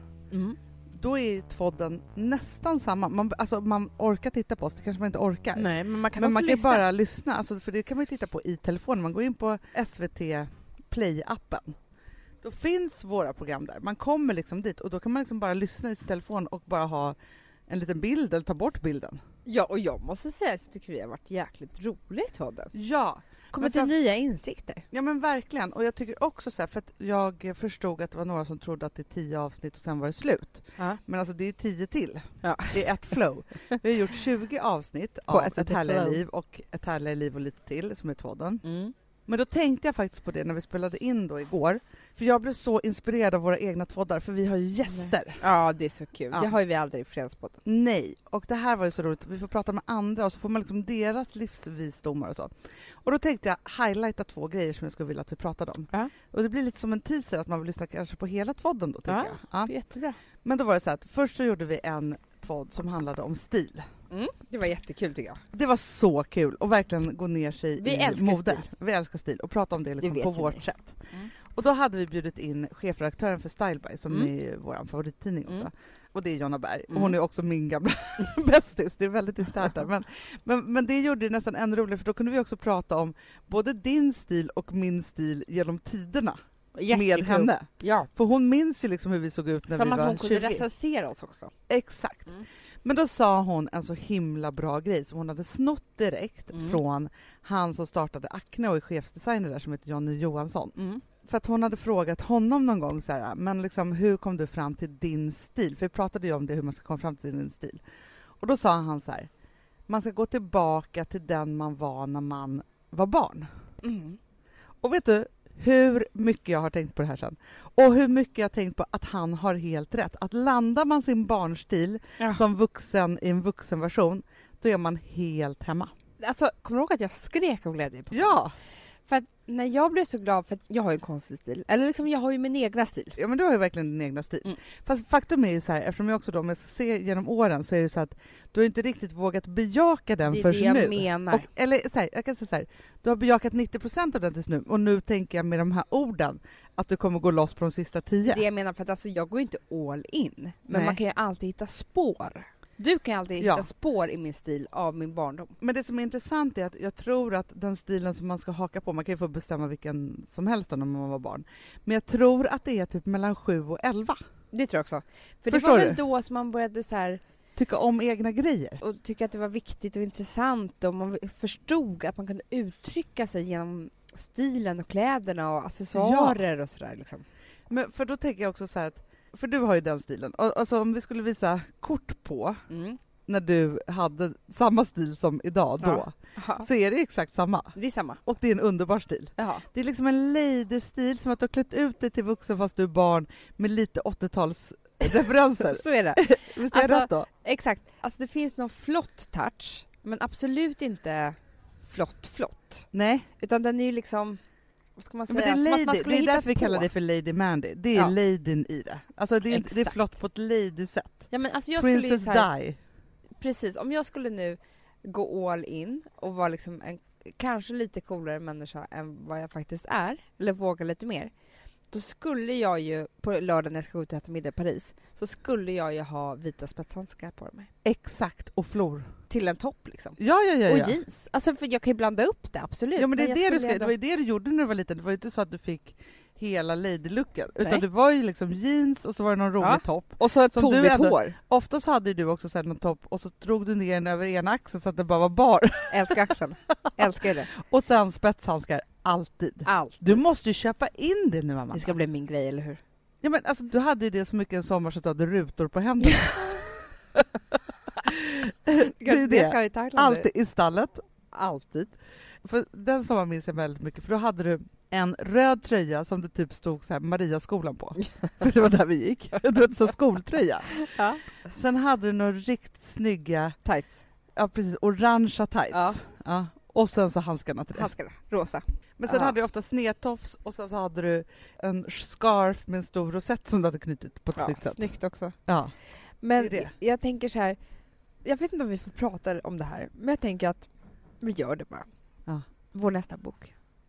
då är ju podden nästan samma. Man orkar titta på oss, det kanske man inte orkar. Nej, men man kan men man kan lyssna. bara lyssna, alltså, för det kan man ju titta på i telefonen. Man går in på SVT Play-appen. Då finns våra program där. Man kommer liksom dit och då kan man liksom bara lyssna i sin telefon och bara ha en liten bild eller ta bort bilden. Ja, och jag måste säga att jag tycker vi har varit jäkligt roligt podden. Ja. Kommer till nya insikter. Ja men verkligen, och jag tycker också så här, för att jag förstod att det var några som trodde att det är 10 avsnitt och sen var det slut. Ja. Men alltså det är 10 till. Ja. Det är ett flow. Vi har gjort 20 avsnitt På av Ett härligare flow. liv och Ett härligare liv och lite till som är podden. Mm. Men då tänkte jag faktiskt på det när vi spelade in då igår. För jag blev så inspirerad av våra egna trådar, för vi har ju gäster. Ja, det är så kul. Ja. Det har ju vi aldrig i Fredagspodden. Nej, och det här var ju så roligt. Vi får prata med andra och så får man liksom deras livsvisdomar och så. Och då tänkte jag highlighta 2 grejer som jag skulle vilja att vi pratade om. Ja. Och det blir lite som en teaser att man vill lyssna kanske på hela tvodden då, tänker jag. Ja. Jättebra. Men då var det så att först så gjorde vi en tvådd som handlade om stil. Det var jättekul tycker jag. Det var så kul och verkligen gå ner sig Vi i älskar mode. stil. Vi älskar stil och prata om det liksom Det på vet ju vårt ni. sätt. Och då hade vi bjudit in chefredaktören för Styleby som är vår favorittidning också. Och det är Jonna Berg. Och hon är också min gamla bästis. Det är väldigt internt där. Men det gjorde det nästan ännu roligare, för då kunde vi också prata om både din stil och min stil genom tiderna. Med henne. Ja. För hon minns ju liksom hur vi såg ut när Samma vi som var hon kunde 20. recensera oss också. Exakt. Men då sa hon en så himla bra grej som hon hade snott direkt från han som startade Acne och är chefsdesigner där, som heter Jonny Johansson. För att hon hade frågat honom någon gång så här, men liksom, hur kom du fram till din stil? För vi pratade ju om det, hur man ska komma fram till din stil. Och då sa han så här, man ska gå tillbaka till den man var när man var barn. Och vet du hur mycket jag har tänkt på det här sen? Och hur mycket jag har tänkt på att han har helt rätt. Att landar man sin barnstil som vuxen i en vuxenversion, då är man helt hemma. Alltså, kommer du ihåg att jag skrek av glädje på Ja! För att när jag blev så glad, för att jag har ju en konstig stil. Eller liksom, jag har ju min egna stil. Ja, men du har ju verkligen din egna stil. Fast faktum är ju så här, eftersom jag också då, om jag ska se genom åren, så är det så att du har inte riktigt vågat bejaka den förrän nu. Det är det jag menar. Och, eller så här, jag kan säga så här, du har bejakat 90% av den tills nu, och nu tänker jag med de här orden att du kommer gå loss på de sista 10. Det jag menar, för att alltså, jag går inte all in. Men Nej. man kan ju alltid hitta spår. Du kan alltid hitta spår i min stil av min barndom. Men det som är intressant är att jag tror att den stilen som man ska haka på, man kan ju få bestämma vilken som helst då när man var barn. Men jag tror att det är typ mellan 7 och 11. Det tror jag också. För Förstår det var väl du? då som man började så här, tycka om egna grejer. och tycka att det var viktigt och intressant, och man förstod att man kunde uttrycka sig genom stilen och kläderna och accessoarer och sådär liksom. Men för då tänker jag också så här att, för du har ju den stilen. Och, alltså om vi skulle visa kort på när du hade samma stil som idag då, så är det exakt samma. Det är samma. Och det är en underbar stil. Jaha. Det är liksom en lady-stil, som att du har klätt ut dig till vuxen fast du är barn, med lite 80-tals referenser. Så är det. Visst är jag rätt då? Exakt. Alltså det finns någon flott touch, men absolut inte flott. Nej. Utan den är ju liksom, vad ska man säga? Men det är, som att man lady, skulle det är hitta därför vi på. kallar det för Lady Mandy. Det är ladyn i det. Alltså det är Exakt. flott på ett lady-sätt. Ja, men alltså jag skulle ju Princess så här, Di. precis, om jag skulle nu gå all in och vara liksom en kanske lite coolare människa än vad jag faktiskt är, eller våga lite mer, då skulle jag ju på lördag när jag ska gå ut och äta middag i Paris, så skulle jag ju ha vita spetshandskar på mig. Exakt, och flor. Till en topp liksom. Ja. Och jeans. Alltså för jag kan ju blanda upp det, absolut. Ja, men det är jag det du skulle ska, det var ju det du gjorde när du var liten. Det var ju inte så att du fick hela lady-looken, utan det var ju liksom jeans och så var det någon rolig topp. Och så som tovigt hår. Ofta så hade du också så någon topp och så drog du ner den över ena axeln så att det bara var bar. Älskar axeln. Älskar det. Och sen spetshandskar, alltid. Allt. Du måste ju köpa in det nu, mamma. Det ska bli min grej, eller hur? Ja, men alltså, du hade ju det så mycket en sommar så att du hade rutor på händerna. det ska jag i Thailand. Alltid i stallet. Alltid. För den sommaren minns jag väldigt mycket, för då hade du en röd tröja som det typ stod så här Mariaskolan på. För det var där vi gick. Du vet, så skoltröja. Ja. Sen hade du några riktigt snygga, Tights. ja precis, orangea tights. Ja. Ja. Och sen så handskarna till det. Handskarna, rosa. Men sen hade du ofta snedtofs och sen så hade du en scarf med en stor rosett som du hade knutit på ett snyggt sätt. Snyggt också. Ja. Men det är det. jag tänker så här, jag vet inte om vi får prata om det här, men jag tänker att vi gör det bara. Ja. Vår nästa bok.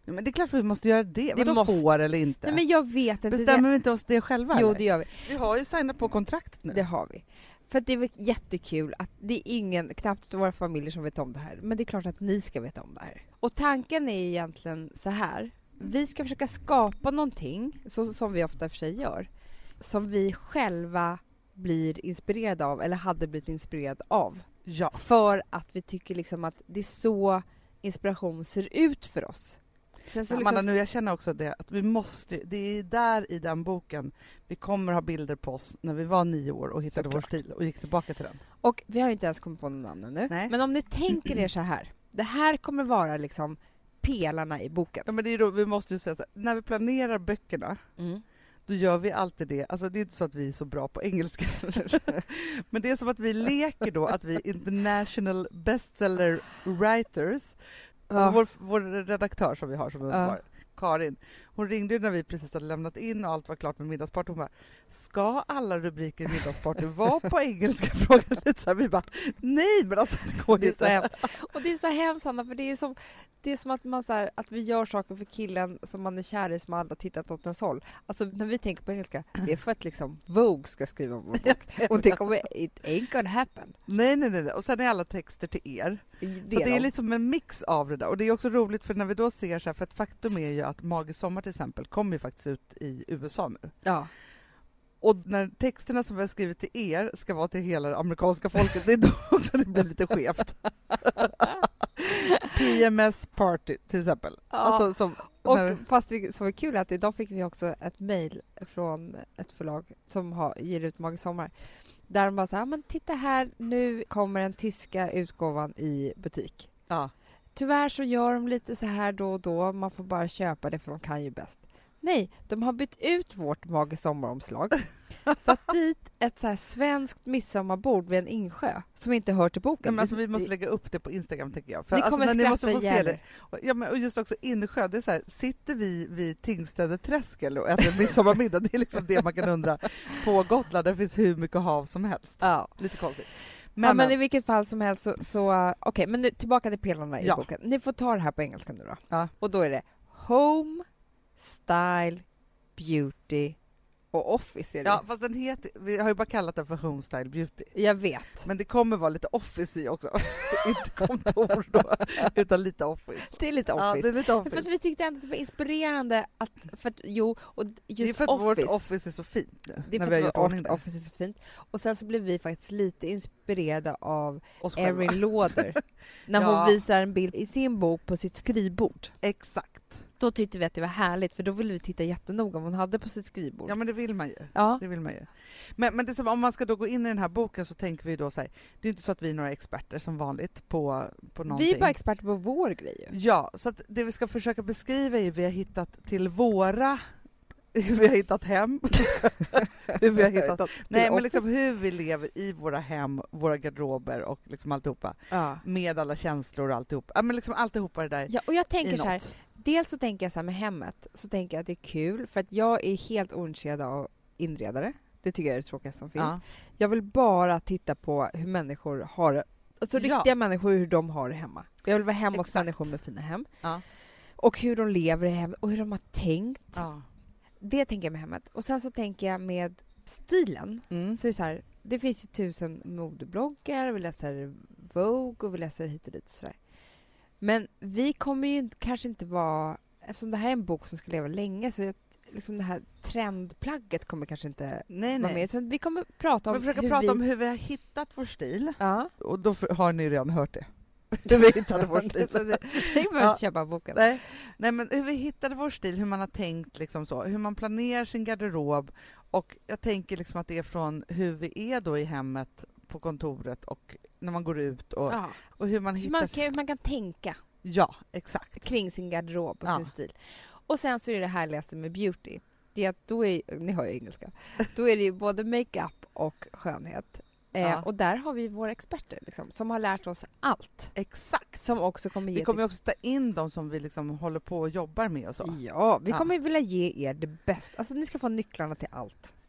Men det är klart att vi måste göra det. Vadå får eller inte? Nej, men jag vet inte. Bestämmer vi inte oss det själva? Jo, eller? det gör vi. Vi har ju signat på kontraktet nu. Det har vi. För att det är väl jättekul att det är ingen, knappt våra familjer som vet om det här. Men det är klart att ni ska veta om det här. Och tanken är egentligen så här. Vi ska försöka skapa någonting, så som vi ofta för sig gör, som vi själva blir inspirerade av eller hade blivit inspirerad av. Ja. För att vi tycker liksom att det är så inspiration ser ut för oss. Sen så Amanda, nu jag känner också det att vi måste, det är där i den boken vi kommer ha bilder på oss när vi var 9 år och hittade vår stil och gick tillbaka till den. Och vi har ju inte ens kommit på någon namn nu. Nej. Men om ni tänker er så här. Det här kommer vara liksom pelarna i boken. Ja, men det är vi måste ju säga så här, när vi planerar böckerna då gör vi alltid det. Alltså det är inte så att vi är så bra på engelska. Men det är som att vi leker då att vi är international bestseller writers. Alltså vår redaktör som vi har som underbar, Karin, hon ringde när vi precis hade lämnat in och allt var klart med middagsparty. Hon bara, ska alla rubriker i middagsparty vara på engelska? Frågade lite så här, vi bara, nej men alltså det går inte. Det och det är så hemskt, Anna, för det är som att man så här, att vi gör saker för killen som man är kär i, som alla tittat åt ens håll. Alltså när vi tänker på engelska, det är för att liksom Vogue ska skriva om vår bok. Och det kommer, it ain't gonna happen. Nej. Och sen är alla texter till er. Det är liksom en mix av det där. Och det är också roligt för när vi då ser så här, för ett faktum är ju att Magisk sommar till exempel kommer ju faktiskt ut i USA nu. Ja. Och när texterna som vi har skrivit till er ska vara till hela det amerikanska folket, det är då också det blir lite skevt. PMS Party till exempel. Ja. Alltså, Fast det som är kul är att idag fick vi också ett mejl från ett förlag som ger ut Magisk sommar. Där de bara så här, men titta här, nu kommer den tyska utgåvan i butik. Ja. Tyvärr så gör de lite så här då och då, man får bara köpa det för de kan ju bäst. Nej, de har bytt ut vårt Magisk sommaromslag. Satt dit ett så här svenskt midsommarbord vid en insjö som inte hör till boken. Ja, men alltså, vi måste lägga upp det på Instagram tycker jag. För ni kommer ni måste få se det. Ja, men, och just också insjö, det är så här, sitter vi vid Tingstäde träsk eller och äter midsommarmiddag? Det är liksom det man kan undra. På Gotland där finns hur mycket hav som helst. Ja. Lite konstigt. Men i vilket fall som helst så okej, men nu tillbaka till pelarna i boken. Ni får ta det här på engelska nu då. Ja. Och då är det Home, Style, Beauty och Office är det. Ja, fast den heter, vi har ju bara kallat den för Home Style Beauty. Jag vet. Men det kommer vara lite office i också. Inte kontor då, utan lite office. Det är lite office. Ja, det är lite office. För att vi tyckte ändå att det var inspirerande att, för att, och just det är för att office, vårt office är så fint nu. Det är för att vårt office är så fint. Och sen så blev vi faktiskt lite inspirerade av Erin Lauder. När hon visar en bild i sin bok på sitt skrivbord. Exakt. Då tyckte vi att det var härligt, för då ville vi titta jättenoga vad hon hade på sitt skrivbord. Ja, men det vill man ju. Ja. Det vill man ju. Men det som, om man ska då gå in i den här boken så tänker vi då så här, det är inte så att vi är några experter som vanligt på någonting. Vi är bara experter på vår grej. Ja, så att det vi ska försöka beskriva är hur vi har hittat till våra, hur vi har hittat hem. Hur vi har hittat, nej, men liksom hur vi lever i våra hem, våra garderober och liksom alltihopa. Ja. Med alla känslor och alltihopa. Ja, men liksom alltihopa det där. Ja, och jag tänker så här, dels så tänker jag så här med hemmet, så tänker jag att det är kul, för att jag är helt ointresserad av inredare. Det tycker jag är det tråkigaste som finns. Ja. Jag vill bara titta på hur människor har det. Alltså riktiga människor, hur de har det hemma. Jag vill vara hemma hos människor med fina hem. Ja. Och hur de lever i hemmet och hur de har tänkt. Ja. Det tänker jag med hemmet. Och sen så tänker jag med stilen. Så är det så här, det finns ju 1000 modebloggar, och vi läser Vogue och vi läser hit och dit sådär. Men vi kommer ju kanske inte vara, eftersom det här är en bok som ska leva länge, så liksom det här trendplagget kommer kanske inte vara med. Utan vi kommer prata om hur vi har hittat vår stil. Ja. Och då har ni redan hört det. Hur vi hittade vår stil. Det behöver inte köpa boken. Nej, men hur vi hittade vår stil, hur man har tänkt liksom så, hur man planerar sin garderob, och jag tänker liksom att det är från hur vi är då i hemmet, på kontoret och när man går ut och hur man hittar... Man kan tänka. Ja, exakt. Kring sin garderob och sin stil. Och sen så är det härligaste med beauty, det är att då är, ni hör ju engelska, då är det ju både makeup och skönhet. Och där har vi våra experter liksom, som har lärt oss allt. Exakt. Som också kommer ge vi kommer också ta in dem som vi liksom håller på och jobbar med och så. Ja, vi kommer vilja ge er det bästa. Alltså ni ska få nycklarna till allt.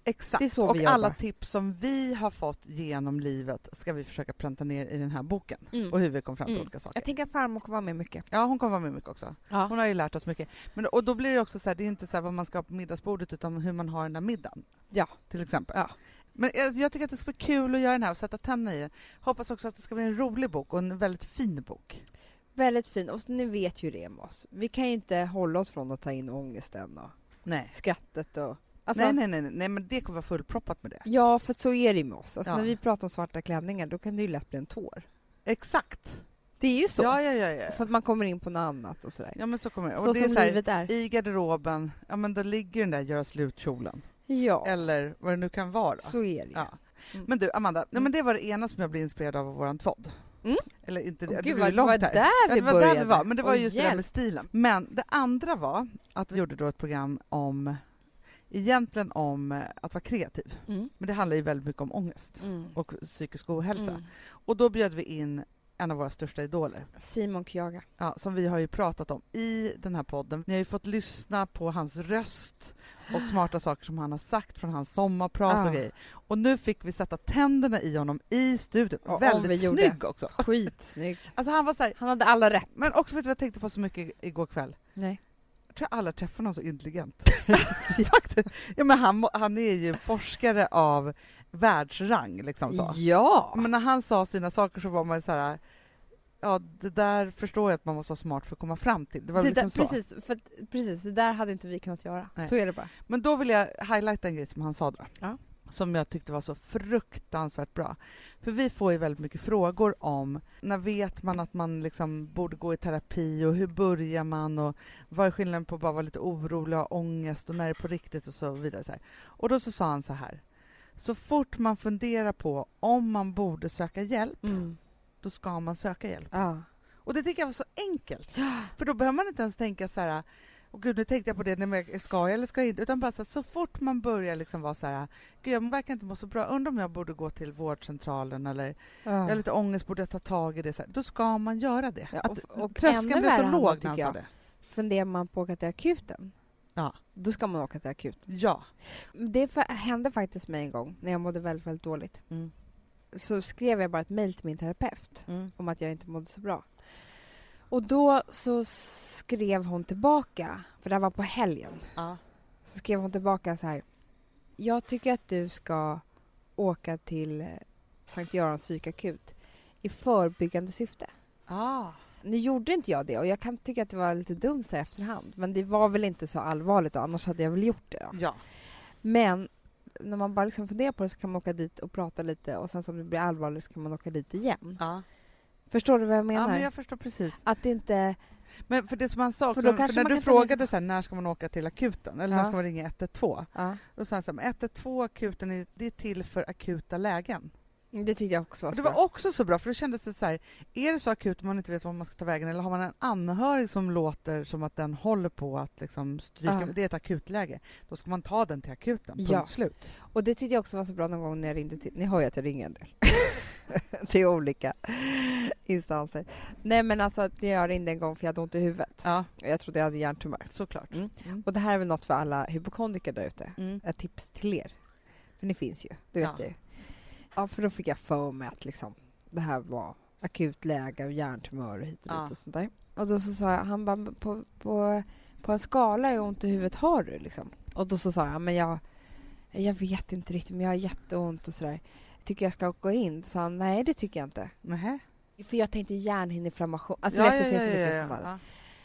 Exakt, Det är så och vi jobbar. alla tips som vi har fått genom livet ska vi försöka pränta ner i den här boken. Och hur vi kom fram till olika saker. Jag tänker att farmor kommer vara med mycket. Ja, hon kommer vara med mycket också. Ja. Hon har ju lärt oss mycket. Och då blir det också så här, det är inte så här vad man ska ha på middagsbordet utan hur man har den där middagen. Ja. Till exempel. Ja. Men jag tycker att det ska bli kul att göra den här och sätta tänderna i den. Hoppas också att det ska bli en rolig bok och en väldigt fin bok. Väldigt fin. Och ni vet ju det med oss. Vi kan ju inte hålla oss från att ta in ångesten och skrattet och... Alltså, nej, men det kommer vara fullproppat med det. Ja, för så är det med oss. Alltså, när vi pratar om svarta klänningar, då kan det ju lätt bli en tår. Exakt. Det är ju så. Ja. För att man kommer in på något annat och sådär. Ja, men så kommer det. Så och det är som så här, livet är. I garderoben, ja men då ligger den där göra slutkjolen. Ja. Eller vad det nu kan vara. Så är det. Ja. Men du, Amanda, men det var det ena som jag blev inspirerad av våran tvådd. Eller inte det, Gud, det det var där vi började. Men det var just det där med stilen. Men det andra var att vi gjorde då ett program om att vara kreativ. Men det handlar ju väldigt mycket om ångest och psykisk ohälsa. Och då bjöd vi in en av våra största idoler. Simon Kyaga. Ja, som vi har ju pratat om i den här podden. Ni har ju fått lyssna på hans röst och smarta saker som han har sagt från hans sommarprat och grejer. Och nu fick vi sätta tänderna i honom i studion. Och väldigt snygg också. Skitsnygg. Alltså han var så här, han hade alla rätt. Men också vet du vad jag tänkte på så mycket igår kväll? Nej. Jag tror alla träffar någon så intelligent. Ja, men han är ju forskare av världsrang liksom så. Ja. Men när han sa sina saker så var man så här, ja, det där förstår jag att man måste vara smart för att komma fram till. Det var liksom så. Precis, det där hade inte vi kunnat göra. Nej. Så är det bara. Men då vill jag highlighta en grej som han sa då. Ja. Som jag tyckte var så fruktansvärt bra. För vi får ju väldigt mycket frågor om när vet man att man liksom borde gå i terapi och hur börjar man och vad är skillnaden på att bara vara lite orolig och ha ångest och när det är på riktigt och så vidare. Så här. Och då så sa han så här: så fort man funderar på om man borde söka hjälp, då ska man söka hjälp. Ja. Och det tycker jag var så enkelt. För då behöver man inte ens tänka så här, och gud, nu tänkte jag på det, när ska jag eller ska jag inte, utan bara så fort man börjar liksom vara så här, gud, jag verkar inte må så bra, undrar om jag borde gå till vårdcentralen eller jag har lite ångest, borde jag ta tag i det, så här, då ska man göra det. Ja, och tröskeln blir så låg när han sa det. Funderar man på att åka till akuten, då ska man åka till akuten. Ja. Det hände faktiskt mig en gång när jag mådde väldigt, väldigt dåligt. Så skrev jag bara ett mejl till min terapeut om att jag inte mådde så bra. Och då så skrev hon tillbaka, för det var på helgen. Så skrev hon tillbaka så här: jag tycker att du ska åka till Sankt Görans psykakut i förebyggande syfte. Nu gjorde inte jag det, och jag kan tycka att det var lite dumt så här efterhand. Men det var väl inte så allvarligt, och annars hade jag väl gjort det då. Ja. Men när man bara liksom funderar på det så kan man åka dit och prata lite, och sen om det blir allvarligt så kan man åka dit igen. Förstår du vad jag menar? Ja, men jag förstår precis. Att det inte... Men för det som han sa också, för när du frågade så här, när ska man åka till akuten eller när ska man ringa 112? Då sa han så här, 112 akuten, det är till för akuta lägen. Det tyckte jag också var så bra. Det var också så bra, för då kändes det så här, är det så akut att man inte vet var man ska ta vägen, eller har man en anhörig som låter som att den håller på att liksom stryka, det är ett akutläge, då ska man ta den till akuten, punkt slut. Och det tyckte jag också var så bra någon gång när jag ringde till, ni hör ju att jag ringer en del till olika instanser. Nej, men alltså att jag ringde en gång för jag hade ont i huvudet. Jag trodde jag hade hjärntumör. Såklart. Och det här är väl något för alla hypokondriker där ute. Ett tips till er. För ni finns ju, det vet jag ju. Ja, för då fick jag för mig att liksom, det här var akut läge och hjärntumör och hit och dit och sånt där. Och då så sa jag, han bara, på en skala hur ont i huvudet har du liksom? Och då så sa jag, men jag vet inte riktigt, men jag har jätteont och sådär. Tycker jag ska gå in? Så sa han, nej det tycker jag inte. Nej. För jag tänkte hjärnhinneinflammation. Alltså vet, det finns så mycket som bara.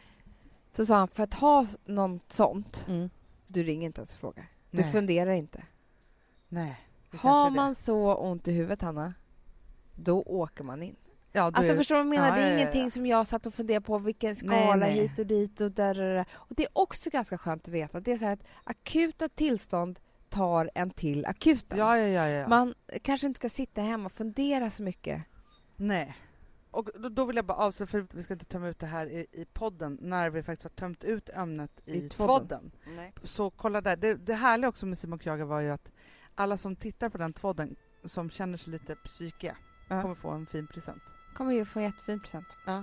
Så sa han, för att ha något sånt, du ringer inte ens och frågar. Du funderar inte. Nej. Har man så ont i huvudet, Hanna, då åker man in. Alltså förstår du vad jag menar? Det är ingenting som jag satt och funderade på, vilken skala hit och dit och där. Och det är också ganska skönt att veta. Det är så här att akuta tillstånd tar en till akuten. Ja. Man kanske inte ska sitta hemma och fundera så mycket. Nej. Och då vill jag bara avsluta, för vi ska inte tömma ut det här i podden, när vi faktiskt har tömt ut ämnet i podden. Så kolla där. Det härliga också med Simon Kyaga var ju att alla som tittar på den podden som känner sig lite psykiska kommer få en fin present. Kommer ju få en jättefin present.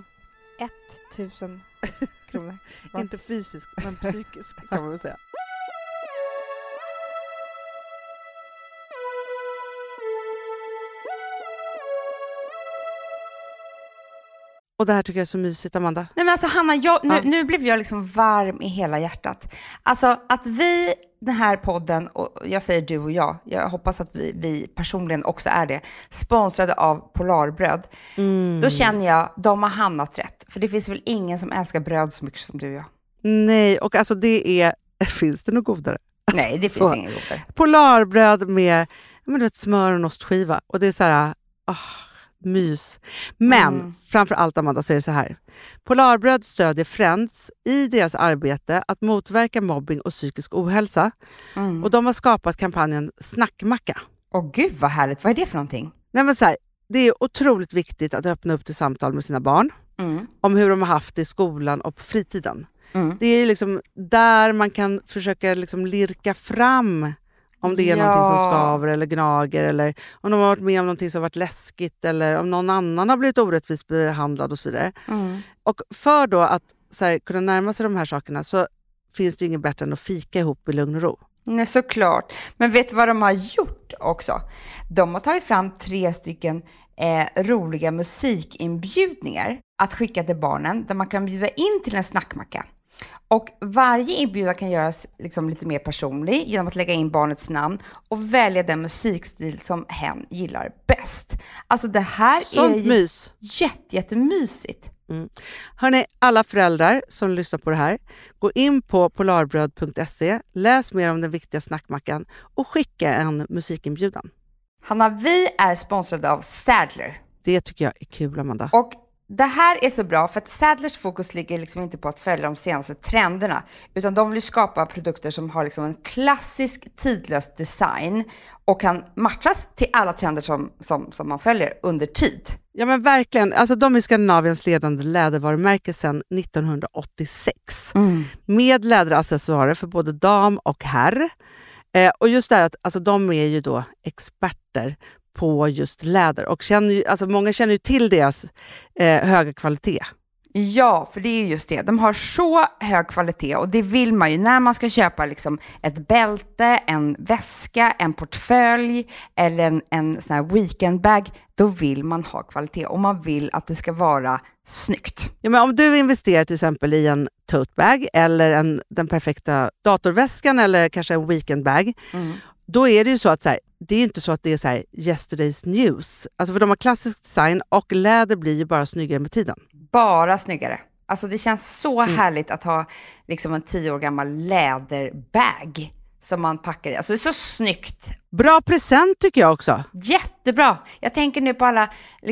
1000 kronor. Inte fysisk, men psykisk kan man väl säga. Och det här tycker jag är så mysigt, Amanda. Nej men alltså Hanna, nu blev jag liksom varm i hela hjärtat. Alltså att vi, den här podden, och jag säger du och jag hoppas att vi personligen också är det, sponsrade av Polarbröd. Då känner jag, de har hamnat rätt. För det finns väl ingen som älskar bröd så mycket som du och jag. Nej, och alltså det är, finns det något godare? Nej, det finns inget godare. Polarbröd med smör och ostskiva. Och det är så här, mys. Men framför allt, Amanda, så är det så här. Polarbröd stödjer Friends i deras arbete att motverka mobbing och psykisk ohälsa. Och de har skapat kampanjen Snackmacka. Åh gud vad härligt, vad är det för någonting? Nej, men så här, det är otroligt viktigt att öppna upp till samtal med sina barn. Om hur de har haft det i skolan och på fritiden. Det är liksom där man kan försöka liksom lirka fram om det är någonting som skaver eller gnager, eller om de har varit med om någonting som har varit läskigt, eller om någon annan har blivit orättvist behandlad och så vidare. Och för då att så här, kunna närma sig de här sakerna så finns det inget bättre än att fika ihop i lugn och ro. Nej, såklart. Men vet du vad de har gjort också? De har tagit fram 3 stycken roliga musikinbjudningar att skicka till barnen där man kan bjuda in till en snackmacka. Och varje inbjudan kan göras liksom lite mer personlig genom att lägga in barnets namn och välja den musikstil som hen gillar bäst. Alltså det här är jättemysigt. Hörrni, alla föräldrar som lyssnar på det här, gå in på polarbröd.se, läs mer om den viktiga snackmackan och skicka en musikinbjudan. Hanna, vi är sponsrade av Sadler. Det tycker jag är kul, Amanda. Och det här är så bra för att Sadlers fokus ligger liksom inte på att följa de senaste trenderna, utan de vill skapa produkter som har liksom en klassisk tidlös design och kan matchas till alla trender som man följer under tid. Ja men verkligen, alltså de är Skandinaviens ledande lädervarumärke sedan 1986 med läderaccessoarer för både dam och herr. Och just det här att alltså, de är ju då experter på just läder och många känner ju till deras höga kvalitet. Ja, för det är just det. De har så hög kvalitet och det vill man ju när man ska köpa liksom ett bälte, en väska, en portfölj eller en sån här weekendbag. Då vill man ha kvalitet och man vill att det ska vara snyggt. Ja, men om du investerar till exempel i en tote bag eller den perfekta datorväskan eller kanske en weekendbag, då är det ju så att så här, det är inte så att det är så här yesterday's news. Alltså för de har klassisk design och läder blir ju bara snyggare med tiden. Bara snyggare. Alltså det känns så härligt att ha liksom en 10 år gammal läderbag som man packar i. Alltså det är så snyggt. Bra present tycker jag också. Jättebra. Jag tänker nu på alla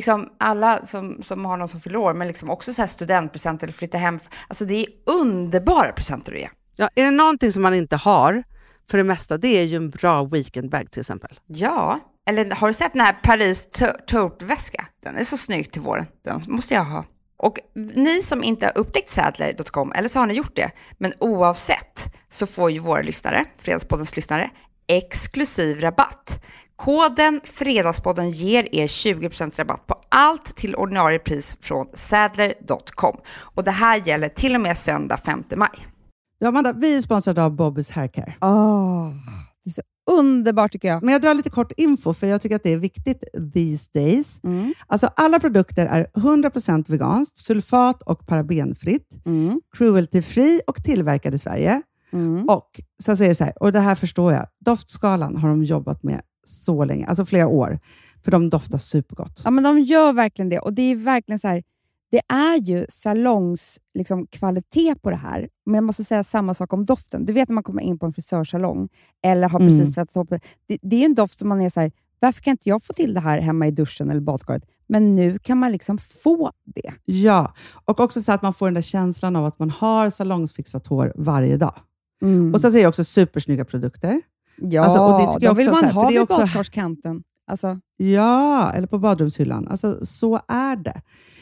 som har någon som fyller år, men liksom också så här studentpresent eller flytta hem. Alltså det är underbara presenter att ge. Ja, är det någonting som man inte har för det mesta, det är ju en bra weekendbag till exempel. Ja, eller har du sett den här Paris tote-väska? Den är så snygg till våren. Den måste jag ha. Och ni som inte har upptäckt Sadler.com, eller så har ni gjort det, men oavsett så får ju våra lyssnare, Fredagspoddens lyssnare, exklusiv rabatt. Koden Fredagspodden ger er 20% rabatt på allt till ordinarie pris från Sadler.com. Och det här gäller till och med söndag 5 maj. Ja, Amanda, vi är sponsrade av Bobbys Haircare. Det är så underbart tycker jag. Men jag drar lite kort info för jag tycker att det är viktigt these days. Alltså alla produkter är 100% veganskt, sulfat- och parabenfritt, cruelty-free och tillverkad i Sverige. Och så säger det så här, och det här förstår jag, doftskalan har de jobbat med så länge, alltså flera år, för de doftar supergott. Ja, men de gör verkligen det, och det är verkligen så här, det är ju salongs liksom, kvalitet på det här. Men jag måste säga samma sak om doften. Du vet när man kommer in på en frisörsalong eller har precis tvättat upp. Det är en doft som man är så här, varför kan inte jag få till det här hemma i duschen eller badkaret? Men nu kan man liksom få det. Ja, och också så att man får den där känslan av att man har salongsfixat hår varje dag. Och så ser jag också supersnygga produkter. Ja, alltså, och det tycker jag vill också, man ha vid också badkarskanten. Alltså. Ja, eller på badrumshyllan. Alltså, så är det.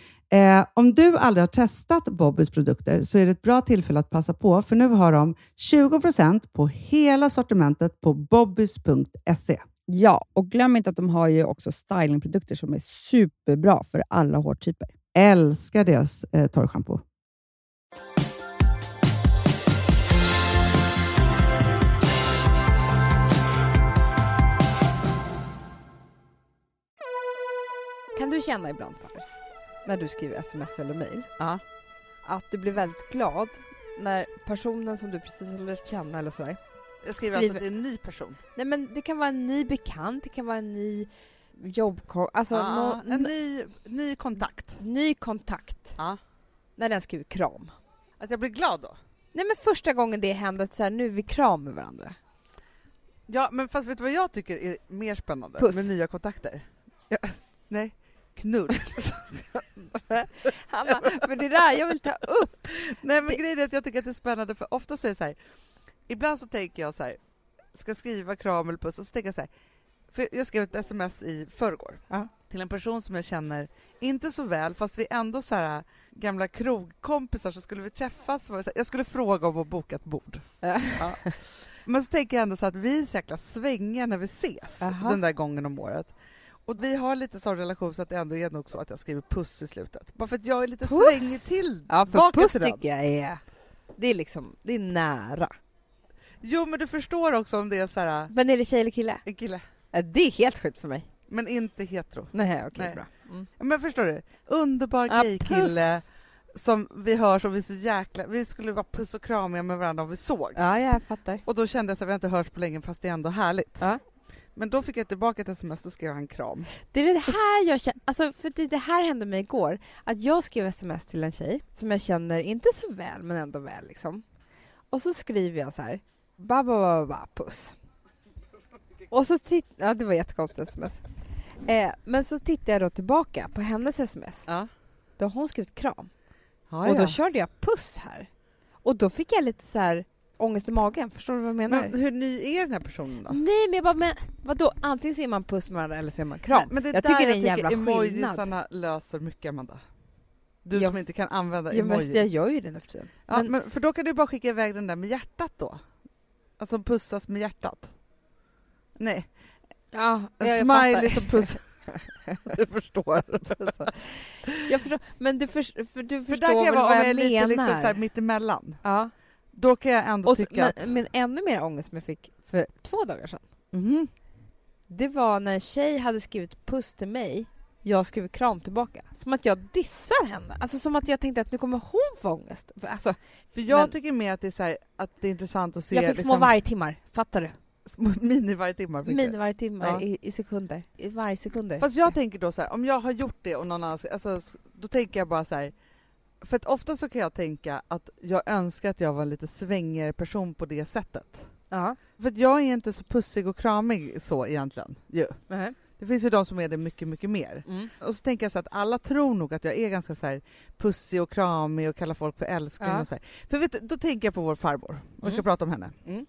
Om du aldrig har testat Bobbys produkter så är det ett bra tillfälle att passa på, för nu har de 20% på hela sortimentet på bobbys.se. Ja, och glöm inte att de har ju också stylingprodukter som är superbra för alla hårtyper. Älskar deras torrschampo. Kan du känna ibland så här? när du skriver sms eller mejl. Ja. Att du blir väldigt glad när personen som du precis har lärt känna eller sådär. Jag skriver alltså att det är en ny person. Nej, men det kan vara en ny bekant, det kan vara en ny alltså en ny kontakt. Ny kontakt. Ja. När den skriver kram. Att jag blir glad då? Nej, men första gången det hände så här, nu är vi kram med varandra. Ja, men fast vet du vad jag tycker är mer spännande? Puss. Med nya kontakter? Ja, nej, knull. Hanna, för det där jag vill ta upp. Nej, men grejen är att jag tycker att det är spännande, för ofta så är det så här, ibland så tänker jag så här, ska skriva kram eller puss, och så tänker jag så här, för jag skrev ett sms i förrgår till en person som jag känner inte så väl, fast vi ändå så här gamla krogkompisar, så skulle vi träffas, så jag skulle fråga om att boka ett bord. Ja. Men så tänker jag ändå så att vi är så jäkla svänga när vi ses den där gången om året. Och vi har lite sån relation så att det ändå är nog så att jag skriver puss i slutet. Bara för att jag är lite svängig till. Ja, för puss tycker jag är... Det är liksom, det är nära. Jo, men du förstår också om det är så här... Men är det tjej eller kille? En kille. Det är helt sjukt för mig. Men inte hetero. Nej, okej, bra. Men förstår du? Underbar gay-kille som vi hör, som vi är så jäkla... Vi skulle vara puss och kramiga med varandra om vi sågs. Ja, jag fattar. Och då kände jag så att vi inte hört på länge, fast det är ändå härligt. Ja. Men då fick jag tillbaka ett sms, då skrev jag en kram. Det är det här jag känner, alltså för det här hände mig igår. Att jag skrev sms till en tjej som jag känner inte så väl, men ändå väl liksom. Och så skriver jag så här, puss. Och så ja, det var jättekonstigt sms. Men så tittar jag då tillbaka på hennes sms. Ja. Då har hon skrivit kram. Ja, och då körde jag puss här. Och då fick jag lite så här ångest i magen. Förstår du vad jag menar? Men hur ny är den här personen då? Nej, men jag bara, men vadå? Antingen så är man puss med varandra eller så är man kram. Men det jag tycker det är en jävla skillnad. Emojisarna löser mycket, Amanda. Du som inte kan använda emojis. Jag gör ju det nu för tiden. Ja, men för då kan du bara skicka iväg den där med hjärtat då. Alltså pussas med hjärtat. Nej. Ja, en smiley som puss. Du förstår. Jag förstår. Men du förstår för där kan jag vara, vad om jag är lite liksom så här mittemellan. Ja. Då kan jag ändå tycka att... Men ännu mer ångest som jag fick för 2 dagar sedan. Det var när en tjej hade skrivit puss till mig. Jag skrev kram tillbaka. Som att jag dissar henne. Alltså som att jag tänkte att nu kommer hon få ångest. För jag tycker mer att det är så här, att det är intressant att se... Jag fick små vargtimmar, fattar du? Mini-vargtimmar. Mini-vargtimmar i sekunder. I varje sekunder. Fast jag tänker då så här, om jag har gjort det och någon annan... Alltså, då tänker jag bara så här... För att ofta så kan jag tänka att jag önskar att jag var en lite svängigare person på det sättet. Ja. För att jag är inte så pussig och kramig så egentligen. Det finns ju de som är det mycket, mycket mer. Och så tänker jag så att alla tror nog att jag är ganska så här pussig och kramig och kallar folk för älskling och så här. För vet du, då tänker jag på vår farmor. Och vi ska prata om henne.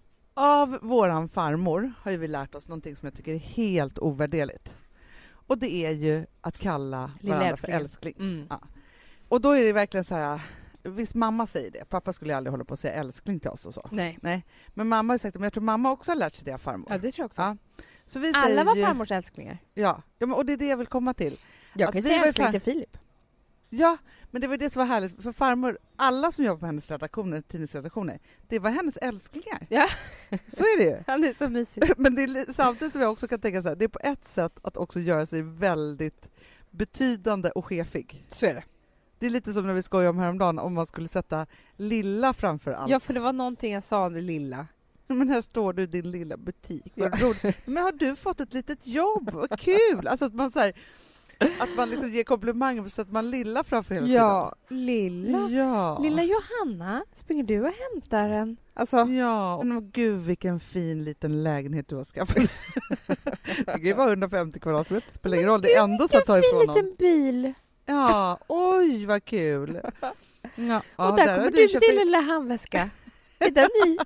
Av våran farmor har ju vi lärt oss någonting som jag tycker är helt ovärderligt. Och det är ju att kalla varandra för älskling. Ja. Och då är det verkligen så här, visst mamma säger det. Pappa skulle aldrig hålla på att säga älskling till oss och så. Nej. Men mamma har sagt det, men jag tror mamma också har lärt sig det av farmor. Ja, det tror jag också. Ja. Så vi alla säger var farmors älsklingar. Ja, och det är det jag vill komma till. Jag kan säga älskling till Filip. Ja, men det var det som var härligt. För farmor, alla som jobbar på hennes redaktioner, tidningsredaktioner, det var hennes älsklingar. Ja. Så är det ju. Han är så mysig. Men det är, samtidigt som jag också kan tänka så här, det är på ett sätt att också göra sig väldigt betydande och chefig. Så är det. Det är lite som när vi skojade om häromdagen, om man skulle sätta lilla framför allt. Ja, för det var någonting jag sa, det lilla. Men här står du i din lilla butik. Vad roligt. Men har du fått ett litet jobb? Vad kul! Alltså att man så här, att man liksom ger komplimanger så att man lilla framför hela tiden. Ja, lilla. Ja. Lilla Johanna, springer du och hämtar en? Alltså. Ja, men gud vilken fin liten lägenhet du har skaffat. Det kan ju vara 150 kvadratmeter, det spelar ingen roll. Det är ändå så att ta ifrån någon. Vilken fin liten bil. Ja, oj vad kul. Ja, och där kommer du din lilla handväska. Är den ny?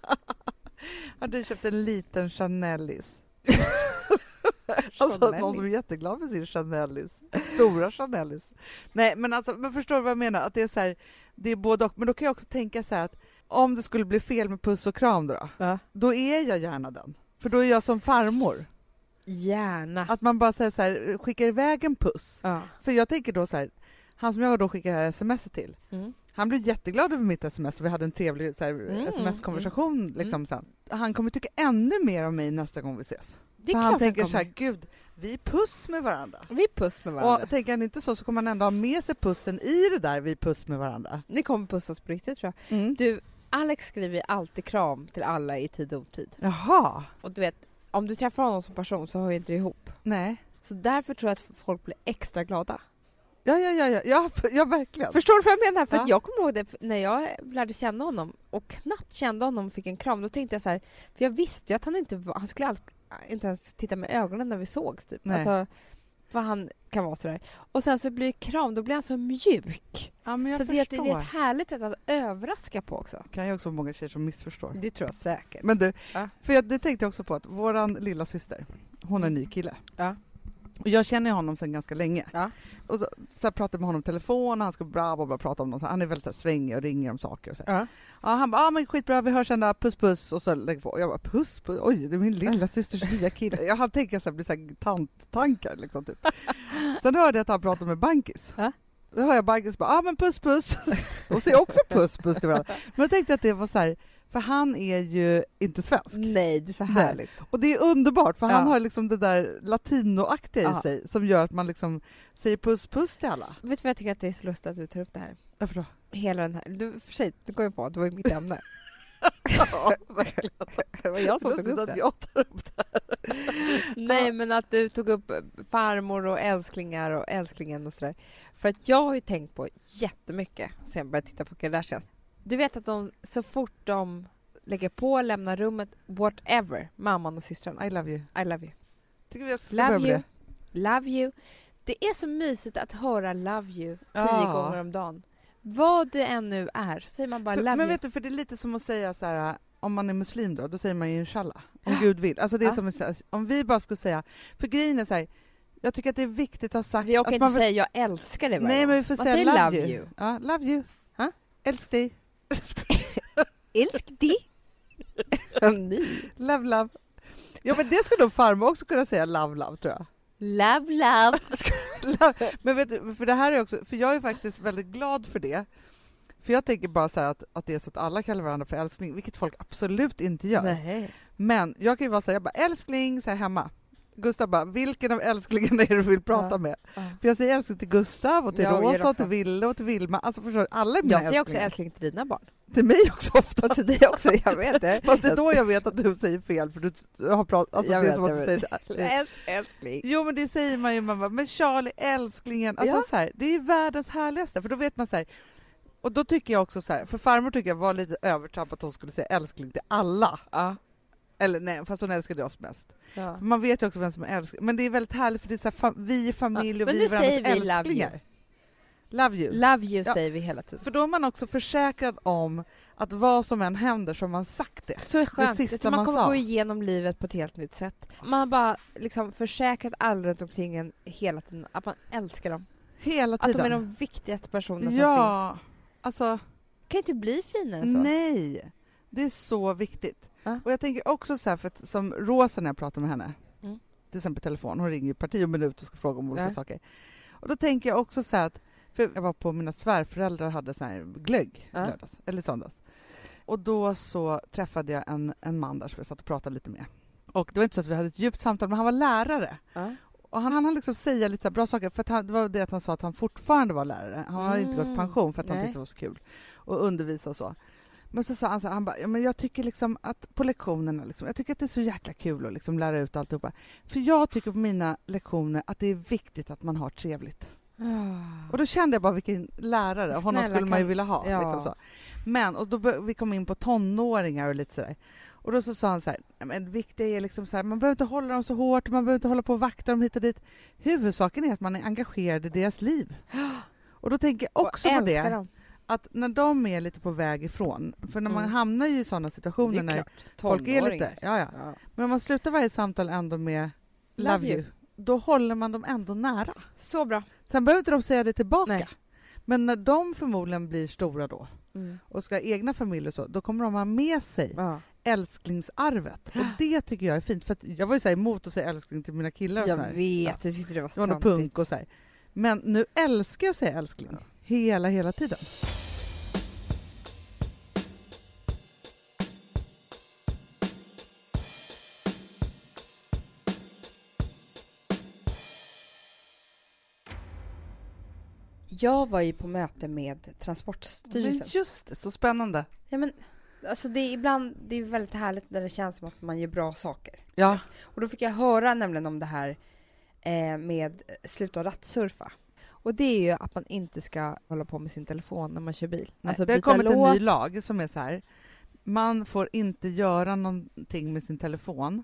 Har du köpt en liten Chanelis? Alltså någon som är jätteglad för sin Chanelis. Stora Chanelis. Nej, men alltså, men förstår du vad jag menar? Att det är så här, det är både och. Men då kan jag också tänka så här att om det skulle bli fel med puss och kram då, då är jag gärna den. För då är jag som farmor. Gärna. Att man bara säger så här, skickar iväg en puss. Ja. För jag tänker då så här, han som jag då skickar det här sms till, han blev jätteglad över mitt sms. Vi hade en trevlig så här, sms-konversation liksom sen. Han kommer tycka ännu mer om mig nästa gång vi ses. För han tänker så här, gud, vi är puss med varandra. Vi är puss med varandra. Och tänker han inte så kommer han ändå ha med sig pussen i det där, vi är puss med varandra. Ni kommer pussas på riktigt, tror jag. Du, Alex skriver alltid kram till alla i tid och otid. Jaha. Och du vet, om du träffar honom som person så hör ju inte det ihop. Nej. Så därför tror jag att folk blir extra glada. Ja, verkligen. Förstår du vad jag menar? För att jag kommer ihåg det när jag lärde känna honom och knappt kände honom och fick en kram. Då tänkte jag så här, för jag visste ju att han skulle inte ens titta med ögonen när vi sågs typ. Nej. Alltså, för han kan vara sådär. Och sen så blir det kram, då blir han så mjuk. Ja, men jag så det är ett härligt sätt att överraska på också. Kan ju också många tjejer som missförstår. Det tror jag säkert. Men du, för det tänkte jag också på att våran lilla syster, hon är en ny kille. Ja. Och jag känner honom sedan ganska länge. Ja. Och så pratade med honom i telefon, han ska bra prata om något. Han är väldigt så här svängig och ringer om saker och så. Ja, han bara, men skitbra, vi hörs ända, puss och så lägger på. Och jag bara, puss, oj, det är min lilla systers nya kille. Jag tänker så här, blir så här tanttankar liksom typ. Sen hörde jag att han pratade med Bankis. Då hör jag Bankis bara, men puss. Och säger också puss till varandra. Men jag tänkte att det var så här, för han är ju inte svensk. Nej, det är så härligt. Och det är underbart, för han har liksom det där latinoaktiga i sig som gör att man liksom säger puss till alla. Vet du vad jag tycker att det är så lustigt att du tar upp det här? Varför då? Hela den här, du går ju på att det var ju mitt ämne. Ja, verkligen. Det var jag som tog upp det. Jag tar upp det här. Nej, men att du tog upp farmor och älsklingar och älsklingen och sådär. För att jag har ju tänkt på jättemycket sen jag började titta på Kardashians. Du vet att så fort de lägger på, lämnar rummet, whatever, mamman och systrarna. I love you. Tycker vi också ska börja med det. Love you. Det är så mysigt att höra love you 10 gånger om dagen. Vad det än nu är, så säger man bara love you. Men vet du, för det är lite som att säga så här, om man är muslim då säger man ju inshallah, om Gud vill. Alltså det är som att, om vi bara skulle säga, för grejen är så här, jag tycker att det är viktigt att ha sagt. Vi åker inte säga jag älskar dig. Nej, men vi får säga love you. Ja, love you. Älsk dig. Älsk dig. Love. Ja, men det skulle nog farmor också kunna säga love, tror jag. Love. Men vet du, för det här är också, för jag är faktiskt väldigt glad för det. För jag tänker bara så här att det är så att alla kallar varandra för älskling, vilket folk absolut inte gör. Nej. Men jag kan ju bara säga, jag bara älskling, så här hemma. Gustav bara, vilken av älsklingarna är det du vill prata med? För jag säger älskling till Gustav och till Rosa och till Ville och till Vilma. Alltså förstår du, alla är mina älsklingar. Jag säger också älskling till dina barn. Till mig också ofta. Och till dig också, jag vet det. Fast det är då jag vet att du säger fel, för du har pratat, alltså jag det är vet, som att du säger älskling. Jo, men det säger man ju, mamma. Men Charlie, älsklingen, alltså så här, det är världens härligaste, för då vet man så här. Och då tycker jag också så här, för farmor tycker jag var lite övertramp att hon skulle säga älskling till alla. Ja. Eller nej, fast hon älskade oss mest. Ja. Man vet ju också vem som är älskling. Men det är väldigt härligt, för det är så här, vi är familj och vi är varandras älsklingar. Love you. Love you säger vi hela tiden. För då är man också försäkrad om att vad som än händer så har man sagt det. Så är skönt. Det sista man kommer sa. gå igenom livet på ett helt nytt sätt. Man har bara liksom försäkrat alla runt omkring en hela tiden att man älskar dem. Hela tiden. Att de är de viktigaste personerna som finns. Ja, alltså. Kan inte bli finare än så. Nej, det är så viktigt. Och jag tänker också så här, för att, som Rosa när jag pratar med henne, till exempel telefon, hon ringer ju parti och minut och ska fråga om olika saker. Och då tänker jag också så här att, för jag var på mina svärföräldrar hade så här glögg lördags, eller söndags. Och då så träffade jag en man där som jag satt och pratade lite med. Och det var inte så att vi hade ett djupt samtal, men han var lärare. Och han hann liksom säga lite så bra saker, för att det var det att han sa att han fortfarande var lärare. Han hade inte gått pension för att han tyckte det var så kul att undervisa och så. Men så sa han så här, han bara, men jag tycker liksom att på lektionerna, liksom, jag tycker att det är så jäkla kul att liksom lära ut alltihopa. För jag tycker på mina lektioner att det är viktigt att man har trevligt. Och då kände jag bara vilken lärare, honom skulle man ju vilja ha. Ja. Liksom så. Men, och då vi kom in på tonåringar och lite sådär. Och då så sa han så här, men det viktiga är liksom så här, man behöver inte hålla dem så hårt, man behöver inte hålla på och vakta dem hit och dit. Huvudsaken är att man är engagerad i deras liv. Och då tänker jag också på det. Dem. Att när de är lite på väg ifrån, för när man hamnar ju i sådana situationer när folk är lite, men om man slutar varje samtal ändå med love you, då håller man dem ändå nära. Så bra. Sen behöver inte de säga det tillbaka. Nej. Men när de förmodligen blir stora då och ska ha egna familjer så, då kommer de ha med sig älsklingsarvet. Och det tycker jag är fint, för att jag var ju så här emot att säga älskling till mina killar och jag vet, jag tyckte det var så punk och så här. Men nu älskar jag att säga älskling. Hela tiden. Jag var ju på möte med Transportstyrelsen. Men just det, så spännande. Ja, men alltså det är väldigt härligt när det känns som att man gör bra saker. Ja. Och då fick jag höra nämligen om det här med sluta rattsurfa. Och det är ju att man inte ska hålla på med sin telefon när man kör bil. Nej, alltså det har kommit en ny lag som är så här. Man får inte göra någonting med sin telefon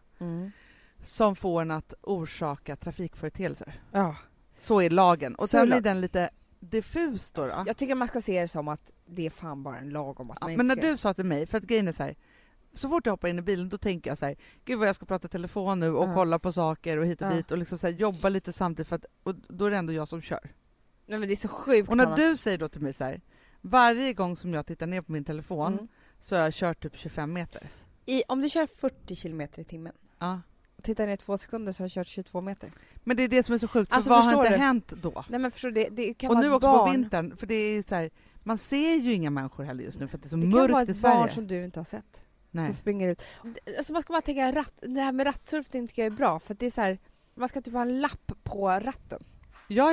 som får en att orsaka trafikföreteelser. Ja. Så är lagen. Och sen är den lite diffus då. Jag tycker man ska se det som att det är fan bara en lag om att man inte men när ska... du sa till mig, för att grejen är så här, så fort jag hoppar in i bilen då tänker jag så här, gud vad jag ska prata telefon nu och kolla på saker och hit och dit och liksom så här, jobba lite samtidigt för att, och då är det ändå jag som kör. Nej, men det är så sjukt. Och när du säger då till mig så här, varje gång som jag tittar ner på min telefon så har jag kört typ 25 meter. Om du kör 40 kilometer i timmen och tittar ner 2 sekunder så har jag kört 22 meter. Men det är det som är så sjukt, för alltså, vad har inte hänt då? Nej, men förstår det kan och vara nu också barn. på vintern, för det är ju så här, man ser ju inga människor heller just nu för att det är så det mörkt i Sverige. Det kan vara ett barn som du inte har sett. Nej. Som springer ut. Alltså man ska bara tänka, det här med rattsurfning tycker jag är bra. För det är så här, man ska typ ha en lapp på ratten. Ja.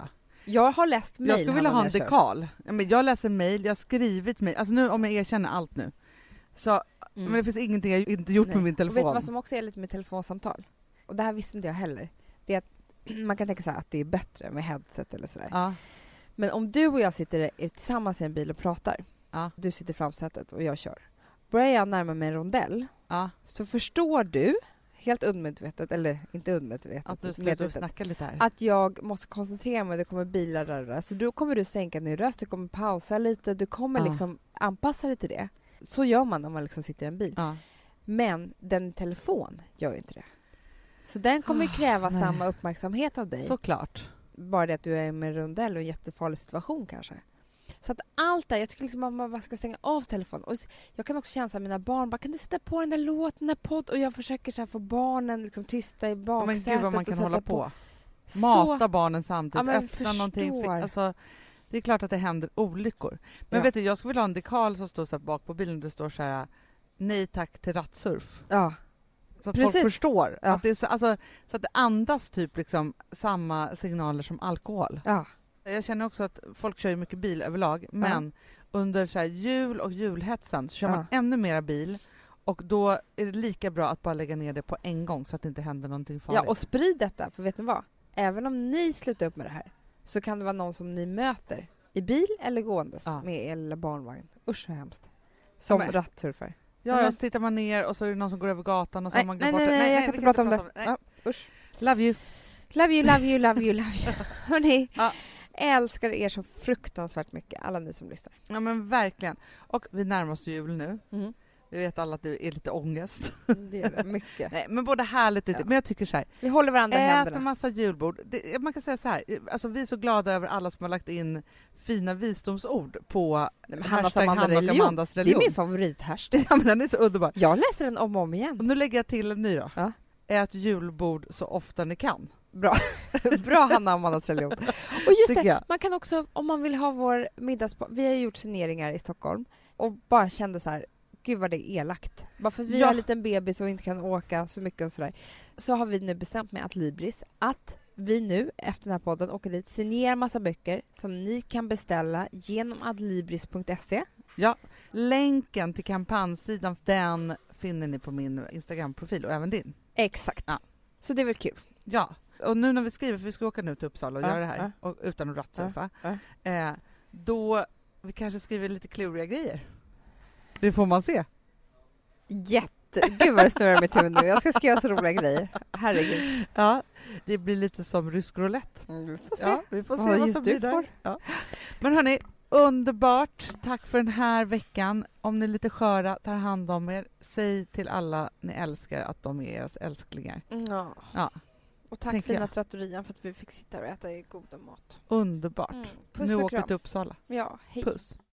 Jag har läst mejl. Jag skulle vilja ha en dekal. Jag läser mejl, jag har skrivit mejl. Alltså nu, om jag erkänner allt nu. Så, men det finns ingenting jag inte gjort med min telefon. Och vet du vad som också är lite med telefonsamtal? Och det här visste inte jag heller. Det är att man kan tänka så här att det är bättre med headset eller sådär. Ja. Men om du och jag sitter tillsammans i en bil och pratar. Ja. Du sitter i framsätet och jag kör. Börjar jag närma mig en rondell så förstår du helt undermedvetet, eller inte undermedvetet, att du slutar snacka lite här. Att jag måste koncentrera mig, det kommer bilar där. Så då kommer du sänka din röst, du kommer pausa lite, du kommer liksom anpassa dig till det. Så gör man när man liksom sitter i en bil. Men den telefon gör ju inte det. Så den kommer kräva samma uppmärksamhet av dig. Såklart. Bara det att du är med en rondell och en jättefarlig situation kanske. Så att allt där, jag tycker liksom att man bara ska stänga av telefonen. Och jag kan också känna att mina barn bara, kan du sätta på den där låten, den där podd? Och jag försöker så här få barnen liksom tysta i baksätet. Men gud vad man kan hålla på. Så... Mata barnen samtidigt, öppna förstår. någonting. Alltså, det är klart att det händer olyckor. Men vet du, jag skulle vilja ha en dekal som står så här bak på bilen. Det står så här, nej tack till rattsurf. Ja. Så att folk förstår. Att det är så, alltså, så att det andas typ liksom samma signaler som alkohol. Ja. Jag känner också att folk kör ju mycket bil överlag, men under så här jul och julhetsen så kör man ännu mera bil, och då är det lika bra att bara lägga ner det på en gång så att det inte händer någonting farligt. Ja, och sprid detta, för vet ni vad? Även om ni slutar upp med det här så kan det vara någon som ni möter i bil eller gåendes med er lilla barnvagn. Usch, så hemskt. Som rattsurfar. Ja, så tittar man ner och så är det någon som går över gatan och så har man glömt bort det. Nej, jag kan inte prata om det. Ja, usch. Love you. Love you, love you, love you, love you. Hörrni, älskar er så fruktansvärt mycket, alla ni som lyssnar. Ja, men verkligen. Och vi närmar oss jul nu. Vi vet alla att det är lite ångest. Det är det, mycket. Nej, men både härligt och men jag tycker så här. Vi håller varandra i händerna. Ät en massa julbord. Man kan säga så här. Alltså, vi är så glada över alla som har lagt in fina visdomsord på Hannas religion. Det är min favorithashtag. Ja, men den är så underbar. Jag läser den om och om igen. Och nu lägger jag till en ny då. Ät julbord så ofta ni kan. Bra. Bra, Hanna, om Hannas religion. Och just det, man kan också, om man vill ha vår vi har gjort signeringar i Stockholm och bara kände så här, gud vad det är elakt. Bara för att vi har en liten bebis och inte kan åka så mycket och sådär. Så har vi nu bestämt med Adlibris att vi nu efter den här podden åker dit, signerar massa böcker som ni kan beställa genom adlibris.se. Ja, länken till kampanjsidan, den finner ni på min Instagram-profil och även din. Exakt. Ja. Så det är väl kul. Ja, och nu när vi skriver, för vi ska åka nu till Uppsala och göra det här och, utan att rattsurfa, då vi kanske skriver lite kluriga grejer. Det får man se. Gud vad det snurrar med tumen nu. Jag ska skriva så roliga grejer. Herregud. Ja, det blir lite som rysk roulette. Vi får se. Ja, vi får se vad som blir där. Ja. Men hörni, underbart. Tack för den här veckan. Om ni är lite sköra, tar hand om er. Säg till alla ni älskar att de är deras älsklingar. Ja. Och tack fina trattorian för att vi fick sitta och äta i goda mat. Underbart. Puss nu och åker kram. till Uppsala. Ja, hej. Puss.